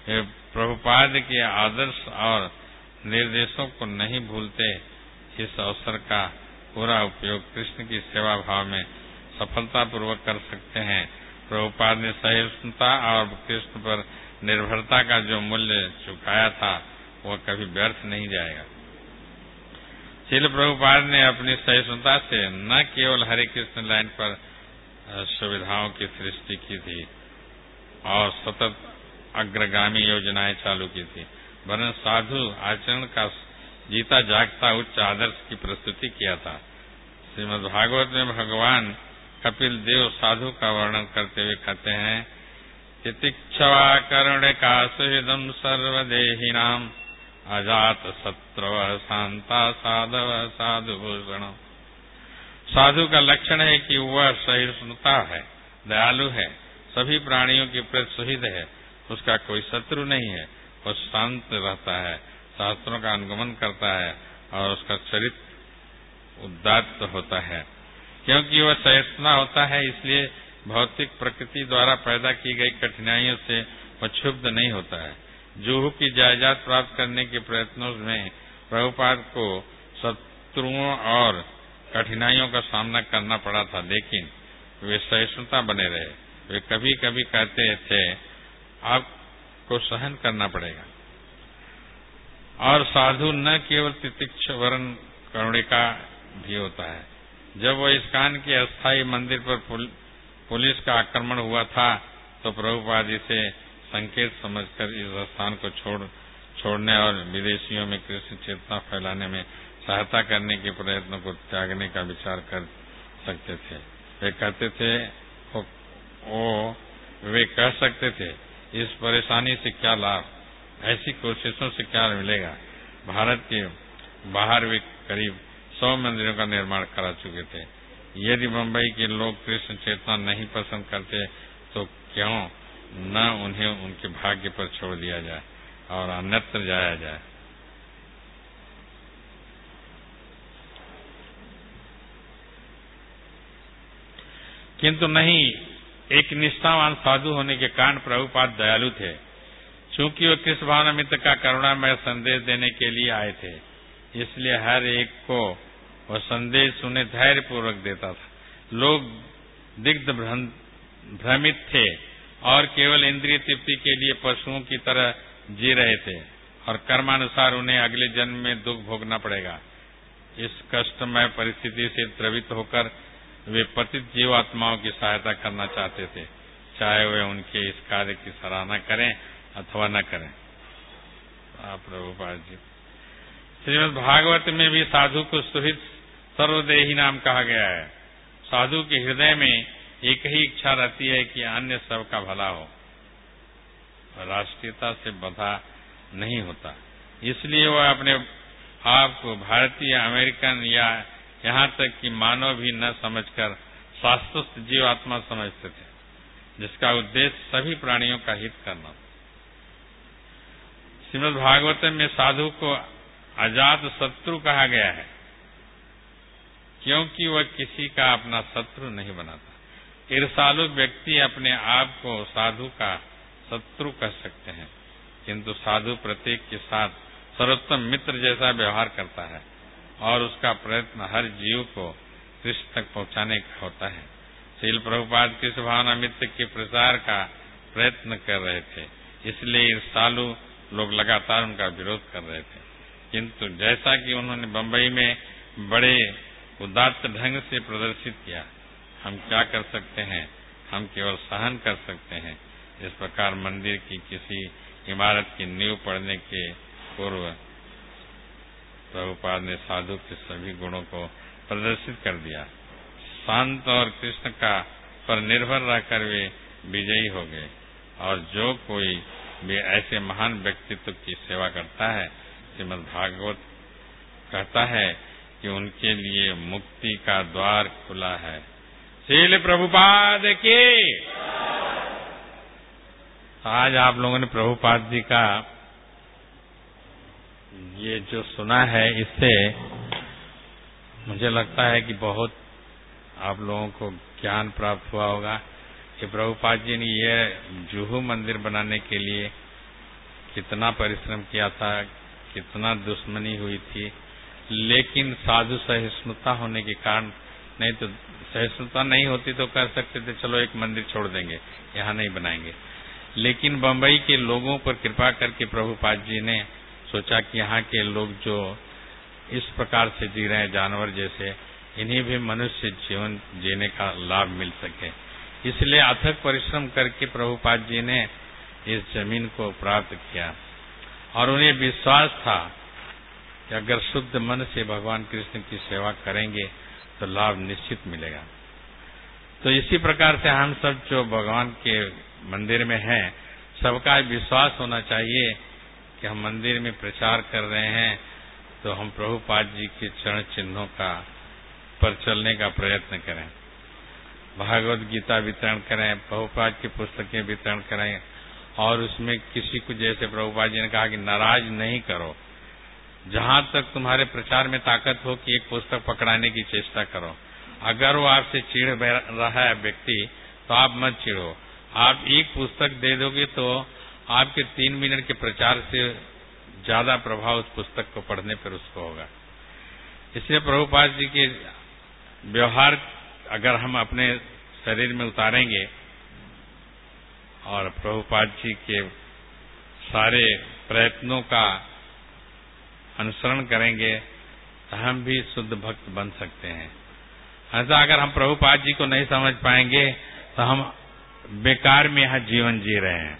प्रभुपाद के आदर्श और निर्देशों को नहीं भूलते, इस अवसर का पूरा उपयोग कृष्ण की सेवा भाव में सफलतापूर्वक कर सकते हैं। प्रभुपाद ने सहिष्णुता और कृष्ण पर निर्भरता का जो मूल्य चुकाया था वह कभी व्यर्थ नहीं जाएगा। श्रील प्रभुपाद ने अपनी सहिष्णुता से न केवल हरे कृष्ण लाइन पर सुविधाओं की सृष्टि की थी और सतत अग्रगामी योजनाएं चालू की थी, वरन साधु आचरण का जीता जागता उच्च आदर्श की प्रस्तुति किया था। श्रीमद् भागवत में भगवान कपिल देव साधु का वर्णन करते हुए कहते हैं, तितिक्षवा करुणिका सुहृदं सर्वदेहिनां अजात शत्रव शांता साधव साधु भूषण। साधु का लक्षण है कि वह सहिष्णुता है, दयालु है, सभी प्राणियों के प्रति सुहृद है, उसका कोई शत्रु नहीं है, वह शांत रहता है, शास्त्रों का अनुगमन करता है और उसका चरित्र उदात्त होता है। क्योंकि वह सहिष्णु होता है, इसलिए भौतिक प्रकृति द्वारा पैदा की गई कठिनाइयों से वह क्षुब्ध नहीं होता है। जुहू की जायदाद प्राप्त करने के प्रयत्नों में प्रभुपाद को शत्रुओं और कठिनाइयों का सामना करना पड़ा था, लेकिन वे सहिष्णुता बने रहे। वे कभी कभी कहते थे, आपको सहन करना पड़ेगा। और साधु न केवल तितिक्ष वरन करुणिका भी होता है। जब वह इस्कान के अस्थायी मंदिर पर पुल, पुलिस का आक्रमण हुआ था तो प्रभुपाद इसे संकेत समझकर इस स्थान को छोड़ छोड़ने और विदेशियों में कृष्ण चेतना फैलाने में सहायता करने के प्रयत्नों को त्यागने का विचार कर सकते थे। वे कहते थे वो वे कह सकते थे, इस परेशानी से क्या लाभ, ऐसी कोशिशों से क्या मिलेगा। भारत के बाहर वे करीब सौ मंदिरों का निर्माण करा चुके थे। यदि मुंबई के लोग कृष्ण चेतना नहीं पसंद करते तो क्यों न उन्हें उनके भाग्य पर छोड़ दिया जाए और अन्यत्र जाया जाए। किंतु नहीं, एक निष्ठावान साधु होने के कारण प्रभुपाद दयालु थे। चूंकि वे कृष्ण भावनामृत का करुणामय संदेश देने के लिए आए थे, इसलिए हर एक को वह संदेश उन्हें धैर्य पूर्वक देता था। लोग दिग्ध भ्रमित थे और केवल इंद्रिय तृप्ति के लिए पशुओं की तरह जी रहे थे और कर्मानुसार उन्हें अगले जन्म में दुख भोगना पड़ेगा। इस कष्टमय परिस्थिति से द्रवित होकर वे पतित जीवात्माओं की सहायता करना चाहते थे, चाहे वे उनके इस कार्य की सराहना करें अथवा न करें। प्रभुपाद जी, श्रीमद् भागवत में भी साधु को सुहृद सर्वदेही नाम कहा गया है। साधु के हृदय में एक ही इच्छा रहती है कि अन्य सबका भला हो, राष्ट्रीयता से बंधा नहीं होता। इसलिए वह अपने आप को भारतीय, अमेरिकन या यहाँ तक कि मानव भी न समझकर शाश्वत जीवात्मा समझते थे, जिसका उद्देश्य सभी प्राणियों का हित करना। श्रीमद् भागवतम में साधु को अजात शत्रु कहा गया है, क्योंकि वह किसी का अपना शत्रु नहीं बनाता। ईर्ष्यालु व्यक्ति अपने आप को साधु का शत्रु कह सकते हैं, किंतु साधु प्रत्येक के साथ सर्वोत्तम मित्र जैसा व्यवहार करता है और उसका प्रयत्न हर जीव को कृष्ण तक पहुंचाने का होता है। श्रील प्रभुपाद कृष्ण भावना मित्र के प्रचार का प्रयत्न कर रहे थे, इसलिए ईर्ष्यालु लोग लगातार उनका विरोध कर रहे थे। किंतु जैसा कि उन्होंने बंबई में बड़े उदात्त ढंग से प्रदर्शित किया, हम क्या कर सकते हैं, हम केवल सहन कर सकते हैं। इस प्रकार मंदिर की किसी इमारत की नींव पड़ने के पूर्व प्रभुपाद ने साधु के सभी गुणों को प्रदर्शित कर दिया। शांत और कृष्ण का पर निर्भर रहकर वे विजयी हो गए, और जो कोई भी ऐसे महान व्यक्तित्व की सेवा करता है, श्रीमद् भागवत कहता है कि उनके लिए मुक्ति का द्वार खुला है। श्रील प्रभुपाद के। आज आप लोगों ने प्रभुपाद जी का ये जो सुना है, इससे मुझे लगता है कि बहुत आप लोगों को ज्ञान प्राप्त हुआ होगा कि प्रभुपाद जी ने ये जुहू मंदिर बनाने के लिए कितना परिश्रम किया था, कितना दुश्मनी हुई थी, लेकिन साधु सहिष्णुता होने के कारण, नहीं तो सहिष्णुता नहीं होती तो कर सकते थे चलो एक मंदिर छोड़ देंगे, यहाँ नहीं बनाएंगे। लेकिन बंबई के लोगों पर कृपा करके प्रभुपाद जी ने सोचा कि यहाँ के लोग जो इस प्रकार से जी रहे हैं जानवर जैसे, इन्हें भी मनुष्य जीवन जीने का लाभ मिल सके। इसलिए अथक परिश्रम करके प्रभुपाद जी ने इस जमीन को प्राप्त किया, और उन्हें विश्वास था कि अगर शुद्ध मन से भगवान कृष्ण की सेवा करेंगे तो लाभ निश्चित मिलेगा। तो इसी प्रकार से हम सब जो भगवान के मंदिर में हैं, सबका विश्वास होना चाहिए कि हम मंदिर में प्रचार कर रहे हैं तो हम प्रभुपाद जी के चरण चिन्हों का पर चलने का प्रयत्न करें, भागवत गीता वितरण करें, प्रभुपाद की पुस्तकें वितरण करें, और उसमें किसी को, जैसे प्रभुपाद जी ने कहा कि नाराज नहीं करो, जहां तक तुम्हारे प्रचार में ताकत हो कि एक पुस्तक पकड़ाने की चेष्टा करो। अगर वो आपसे चिढ़ रहा है व्यक्ति तो आप मत चिढ़ो, आप एक पुस्तक दे दोगे तो आपके तीन मिनट के प्रचार से ज्यादा प्रभाव उस पुस्तक को पढ़ने पर उसको होगा। इसलिए प्रभुपाद जी के व्यवहार अगर हम अपने शरीर में उतारेंगे और प्रभुपाद जी के सारे प्रयत्नों का अनुसरण करेंगे तो हम भी शुद्ध भक्त बन सकते हैं। ऐसा अगर हम प्रभुपाद जी को नहीं समझ पाएंगे तो हम बेकार में यहां जीवन जी रहे हैं।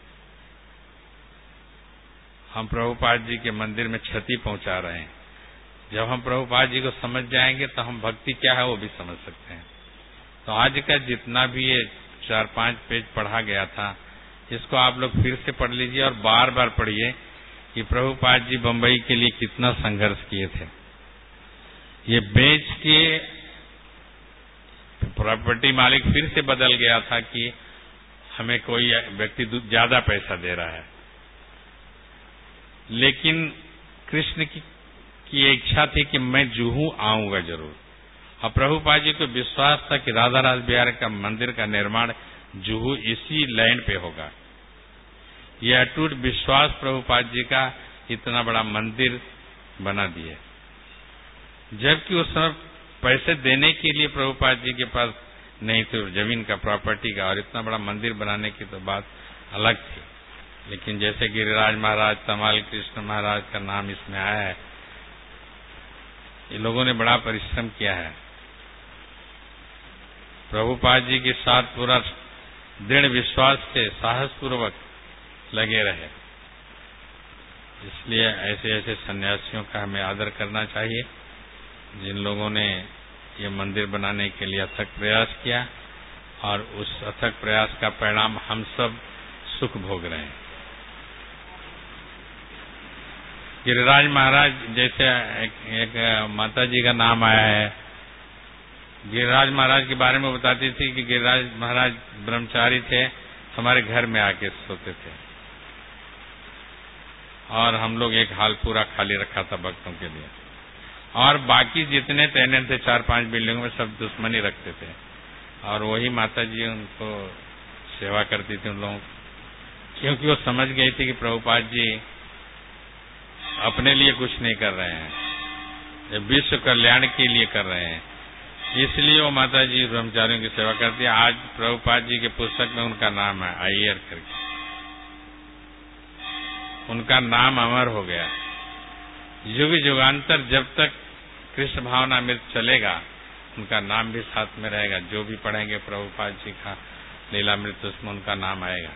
हम प्रभुपाद जी के मंदिर में क्षति पहुंचा रहे हैं। जब हम प्रभुपाद जी को समझ जाएंगे तो हम भक्ति क्या है वो भी समझ सकते हैं। तो आज का जितना भी ये चार पांच पेज पढ़ा गया था, इसको आप लोग फिर से पढ़ लीजिए और बार बार पढ़िए कि प्रभुपाद जी बंबई के लिए कितना संघर्ष किए थे। ये बेच के प्रॉपर्टी मालिक फिर से बदल गया था कि हमें कोई व्यक्ति ज्यादा पैसा दे रहा है, लेकिन कृष्ण की, की इच्छा थी कि मैं जुहू आऊंगा जरूर। और प्रभुपाद जी को विश्वास था कि राधा राज बिहार का मंदिर का निर्माण जुहू इसी लैंड पे होगा। यह अटूट विश्वास प्रभुपाद जी का इतना बड़ा मंदिर बना दिए, जबकि उस समय पैसे देने के लिए प्रभुपाद जी के पास नहीं तो जमीन का, प्रॉपर्टी का, और इतना बड़ा मंदिर बनाने की तो बात अलग थी। लेकिन जैसे गिरिराज महाराज, तमाल कृष्ण महाराज का नाम इसमें आया है, ये लोगों ने बड़ा परिश्रम किया है। प्रभुपाद जी के साथ पूरा दृढ़ विश्वास से साहसपूर्वक लगे रहे। इसलिए ऐसे ऐसे सन्यासियों का हमें आदर करना चाहिए, जिन लोगों ने ये मंदिर बनाने के लिए अथक प्रयास किया और उस अथक प्रयास का परिणाम हम सब सुख भोग रहे हैं। गिरिराज महाराज, जैसे एक, एक माता जी का नाम आया है, गिरिराज महाराज के बारे में बताती थी कि गिरिराज महाराज ब्रह्मचारी थे, हमारे घर में आके सोते थे और हम लोग एक हाल पूरा खाली रखा था भक्तों के लिए, और बाकी जितने टेनेंट थे चार पांच बिल्डिंगों में सब दुश्मनी रखते थे, और वही माता जी उनको सेवा करती थी उन लोगों, क्योंकि वो समझ गई थी कि प्रभुपाद जी अपने लिए कुछ नहीं कर रहे हैं, ये विश्व कल्याण के लिए कर रहे हैं, इसलिए वो माता जी ब्रह्मचारियों की सेवा करती है। आज प्रभुपाद जी के पुस्तक में उनका नाम है अय्यर करके, उनका नाम अमर हो गया। युग युगांतर जब तक कृष्ण भावनामृत चलेगा उनका नाम भी साथ में रहेगा। जो भी पढ़ेंगे प्रभुपाद जी का लीलामृत उसमें उनका नाम आएगा।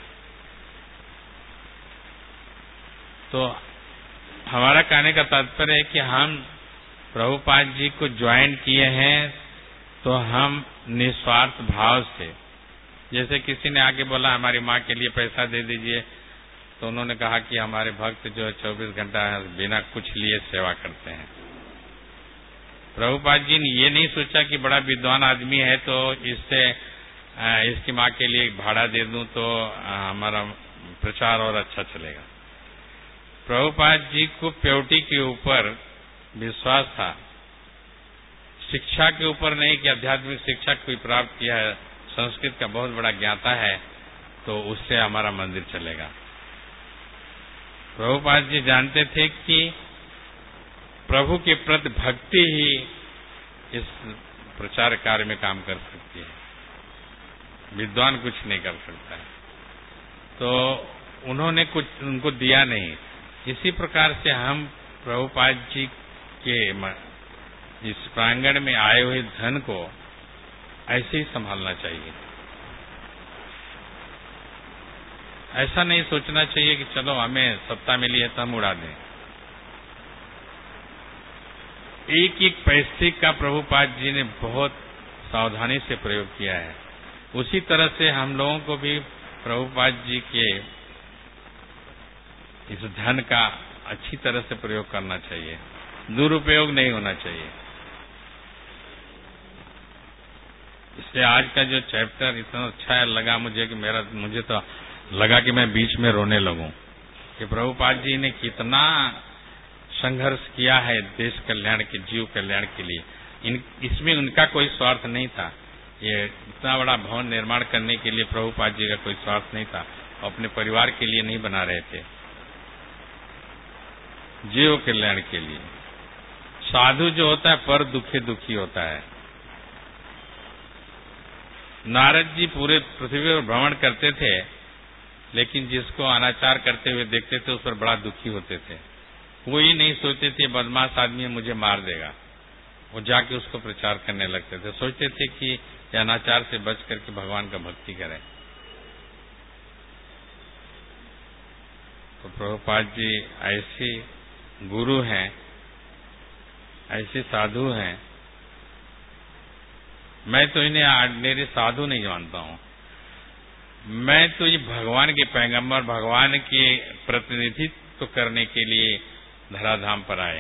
तो हमारा कहने का तात्पर्य है कि हम प्रभुपाद जी को ज्वाइन किए हैं तो हम निस्वार्थ भाव से, जैसे किसी ने आके बोला हमारी माँ के लिए पैसा दे दीजिए, तो उन्होंने कहा कि हमारे भक्त जो है चौबीस घंटा बिना कुछ लिए सेवा करते हैं। प्रभुपाद जी ने ये नहीं सोचा कि बड़ा विद्वान आदमी है तो इससे इसकी माँ के लिए भाड़ा दे दूं तो हमारा प्रचार और अच्छा चलेगा। प्रभुपाद जी को प्योरिटी के ऊपर विश्वास था, शिक्षा के ऊपर नहीं कि आध्यात्मिक शिक्षा कोई प्राप्त किया है, संस्कृत का बहुत बड़ा ज्ञाता है तो उससे हमारा मंदिर चलेगा। प्रभुपाद जी जानते थे कि प्रभु के प्रति भक्ति ही इस प्रचार कार्य में काम कर सकती है, विद्वान कुछ नहीं कर सकता है। तो उन्होंने कुछ उनको दिया नहीं। इसी प्रकार से हम प्रभुपाद जी के इस प्रांगण में आए हुए धन को ऐसे ही संभालना चाहिए। ऐसा नहीं सोचना चाहिए कि चलो हमें सत्ता मिली है तो हम उड़ा दें। एक एक पैसे का प्रभुपाद जी ने बहुत सावधानी से प्रयोग किया है। उसी तरह से हम लोगों को भी प्रभुपाद जी के इस धन का अच्छी तरह से प्रयोग करना चाहिए, दुरुपयोग नहीं होना चाहिए। इसलिए आज का जो चैप्टर इतना अच्छा लगा मुझे कि मेरा मुझे तो लगा कि मैं बीच में रोने लगूं कि प्रभुपाद जी ने कितना संघर्ष किया है देश कल्याण के, जीव कल्याण के लिए। इन इसमें उनका कोई स्वार्थ नहीं था। ये इतना बड़ा भवन निर्माण करने के लिए प्रभुपाद जी का कोई स्वार्थ नहीं था, अपने परिवार के लिए नहीं बना रहे थे, जीव कल्याण के लिए। साधु जो होता है पर दुखी दुखी होता है। नारद जी पूरे पृथ्वी पर भ्रमण करते थे, लेकिन जिसको अनाचार करते हुए देखते थे उस पर बड़ा दुखी होते थे। वो ही नहीं सोचते थे बदमाश आदमी मुझे मार देगा, वो जाके उसको प्रचार करने लगते थे। सोचते थे कि अनाचार से बच करके भगवान का भक्ति करें। तो प्रभुपाद जी ऐसे गुरु हैं, ऐसे साधु हैं। मैं तो इन्हें ऑर्डिनरी साधु नहीं मानता हूं, मैं तो ये भगवान के पैगंबर, भगवान के प्रतिनिधित्व करने के लिए धराधाम पर आए।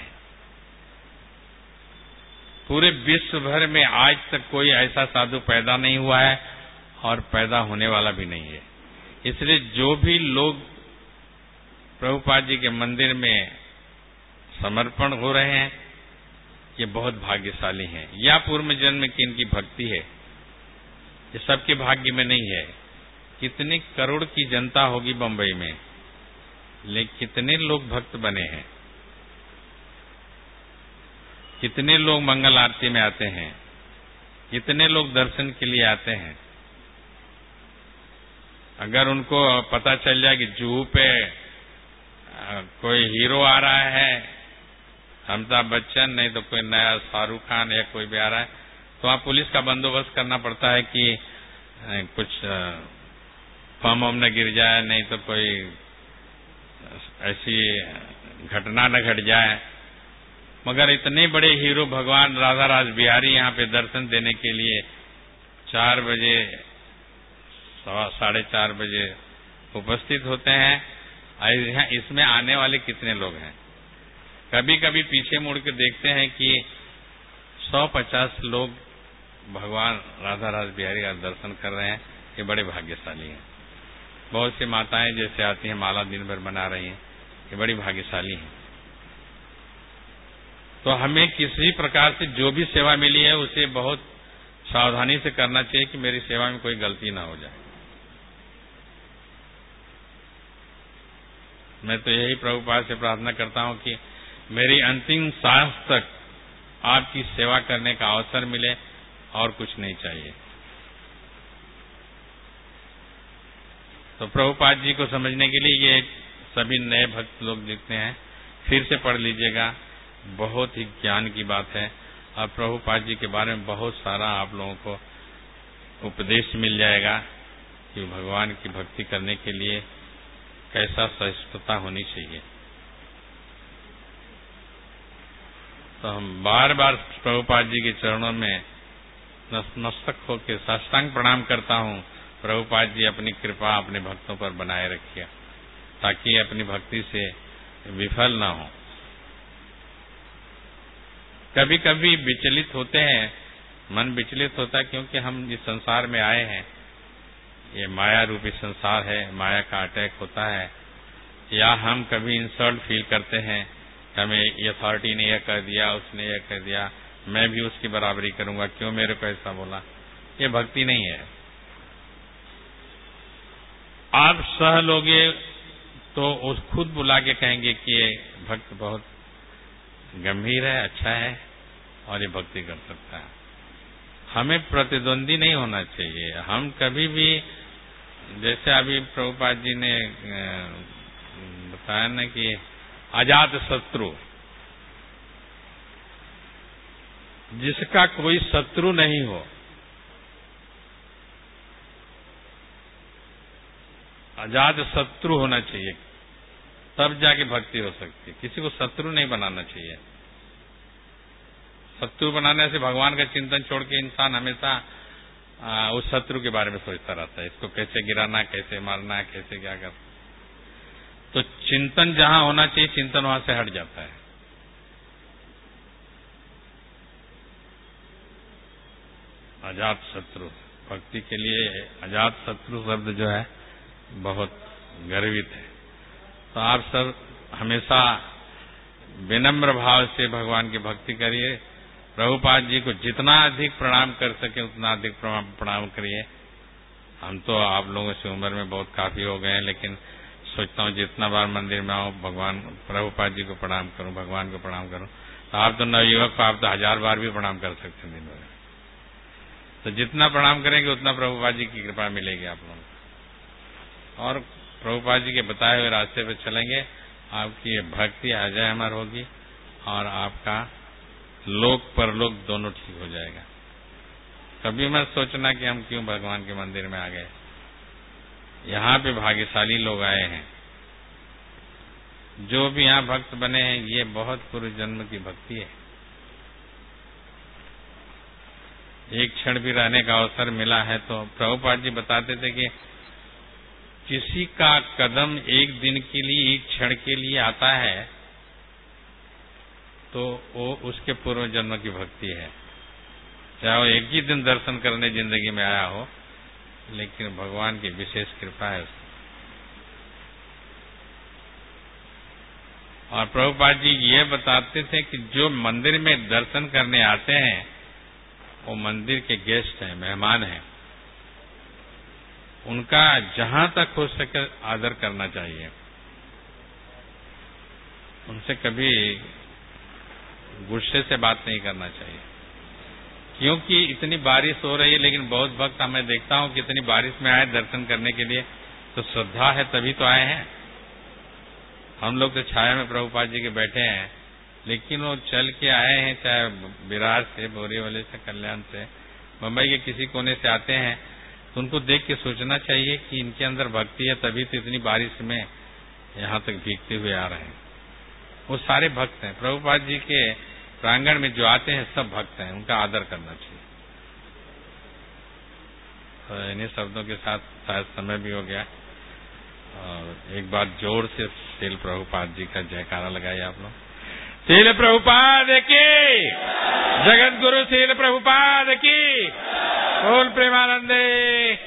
पूरे विश्व भर में आज तक कोई ऐसा साधु पैदा नहीं हुआ है और पैदा होने वाला भी नहीं है। इसलिए जो भी लोग प्रभुपाद जी के मंदिर में समर्पण हो रहे हैं ये बहुत भाग्यशाली हैं, या पूर्व जन्म की इनकी भक्ति है। ये सबके भाग्य में नहीं है। कितने करोड़ की जनता होगी बंबई में, लेकिन कितने लोग भक्त बने हैं, कितने लोग मंगल आरती में आते हैं, कितने लोग दर्शन के लिए आते हैं। अगर उनको पता चल जाए कि जुहू पे कोई हीरो आ रहा है अमिताभ बच्चन, नहीं तो कोई नया शाहरुख खान या कोई भी आ रहा है, तो वहाँ पुलिस का बंदोबस्त करना पड़ता है कि कुछ बम वम न गिर जाए, नहीं तो कोई ऐसी घटना न घट जाए। मगर इतने बड़े हीरो भगवान राधा रास बिहारी यहाँ पे दर्शन देने के लिए चार बजे साढ़े चार बजे उपस्थित होते हैं। इसमें आने वाले कितने लोग हैं? कभी कभी पीछे मुड़ के देखते हैं कि सौ पचास लोग भगवान राधा रास बिहारी का दर्शन कर रहे हैं। ये बड़े भाग्यशाली हैं। बहुत सी माताएं जैसे आती हैं, माला दिन भर बना रही हैं, ये बड़ी भाग्यशाली हैं। तो हमें किसी प्रकार से जो भी सेवा मिली है उसे बहुत सावधानी से करना चाहिए कि मेरी सेवा में कोई गलती ना हो जाए। मैं तो यही प्रभुपाद से प्रार्थना करता हूं कि मेरी अंतिम सांस तक आपकी सेवा करने का अवसर मिले, और कुछ नहीं चाहिए। तो प्रभुपाद जी को समझने के लिए ये सभी नए भक्त लोग जितने हैं फिर से पढ़ लीजिएगा, बहुत ही ज्ञान की बात है। और प्रभुपाद जी के बारे में बहुत सारा आप लोगों को उपदेश मिल जाएगा कि भगवान की भक्ति करने के लिए कैसा सहिष्णुता होनी चाहिए। तो हम बार बार प्रभुपाद जी के चरणों में नतमस्तक होकर साष्टांग प्रणाम करता हूं। प्रभुपाद जी अपनी कृपा अपने भक्तों पर बनाए रखिए, ताकि अपनी भक्ति से विफल ना हो। कभी कभी विचलित होते हैं, मन विचलित होता है, क्योंकि हम इस संसार में आए हैं, ये माया रूपी संसार है, माया का अटैक होता है। या हम कभी इंसल्ट फील करते हैं, हमें ये अथॉरिटी ने यह कर दिया, उसने यह कर दिया, मैं भी उसकी बराबरी करूंगा, क्यों मेरे को ऐसा बोला। ये भक्ति नहीं है। आप सह लोगे तो उस खुद बुला के कहेंगे कि ये भक्त बहुत गंभीर है, अच्छा है और ये भक्ति कर सकता है। हमें प्रतिद्वंदी नहीं होना चाहिए। हम कभी भी, जैसे अभी प्रभुपाद जी ने बताया ना कि अजात शत्रु, जिसका कोई शत्रु नहीं हो, अजात शत्रु होना चाहिए, तब जाके भक्ति हो सकती है। किसी को शत्रु नहीं बनाना चाहिए। शत्रु बनाने से भगवान का चिंतन छोड़ के इंसान हमेशा आ, उस शत्रु के बारे में सोचता रहता है, इसको कैसे गिराना, कैसे मारना, कैसे क्या करना। तो चिंतन जहां होना चाहिए, चिंतन वहां से हट जाता है। अजात शत्रु, भक्ति के लिए अजात शत्रु शब्द जो है बहुत गर्वित है। तो आप सब हमेशा विनम्र भाव से भगवान की भक्ति करिए। प्रभुपाद जी को जितना अधिक प्रणाम कर सके उतना अधिक प्रणाम करिए। हम तो आप लोगों से उम्र में बहुत काफी हो गए हैं, लेकिन सोचता हूँ जितना बार मंदिर में आऊं भगवान प्रभुपाद जी को प्रणाम करूं, भगवान को प्रणाम करूं। तो आप तो नवयुवक को आप तो हजार बार भी प्रणाम कर सकते हैं दिन भर। तो जितना प्रणाम करेंगे उतना प्रभुपाद जी की कृपा मिलेगी आप लोगों को, और प्रभुपाद जी के बताए हुए रास्ते पर चलेंगे, आपकी भक्ति अजय अमर होगी और आपका लोक परलोक दोनों ठीक हो जाएगा। कभी मत सोचना कि हम क्यों भगवान के मंदिर में आ गए। यहाँ पे भाग्यशाली लोग आए हैं, जो भी यहाँ भक्त बने हैं, ये बहुत पूर्व जन्म की भक्ति है। एक क्षण भी रहने का अवसर मिला है तो प्रभुपाद जी बताते थे कि किसी का कदम एक दिन के लिए, एक क्षण के लिए आता है तो वो उसके पूर्व जन्म की भक्ति है। चाहे वो एक ही दिन दर्शन करने जिंदगी में आया हो, लेकिन भगवान की विशेष कृपा है उसमें। और प्रभुपाद जी ये बताते थे कि जो मंदिर में दर्शन करने आते हैं वो मंदिर के गेस्ट हैं, मेहमान हैं। उनका जहां तक हो सके आदर करना चाहिए। उनसे कभी गुस्से से बात नहीं करना चाहिए, क्योंकि इतनी बारिश हो रही है, लेकिन बहुत भक्त मैं देखता हूं कि इतनी बारिश में आए दर्शन करने के लिए, तो श्रद्धा है तभी तो आए हैं। हम लोग तो छाया में प्रभुपाद जी के बैठे हैं, लेकिन वो चल के आए हैं, चाहे विरार से, बोरीवली से, कल्याण से, मुंबई के किसी कोने से आते हैं, तो उनको देख के सोचना चाहिए कि इनके अंदर भक्ति है, तभी तो इतनी बारिश में यहाँ तक भीगते हुए आ रहे हैं। वो सारे भक्त हैं। प्रभुपाद जी के प्रांगण में जो आते हैं सब भक्त हैं, उनका आदर करना चाहिए। तो इन्हीं शब्दों के साथ शायद समय भी हो गया, और एक बार जोर से श्रील प्रभुपाद जी का जयकारा लगाइए आप लोग। श्रील प्रभुपाद की, जगत गुरु श्रील प्रभुपाद की, बोल प्रेमानंदे।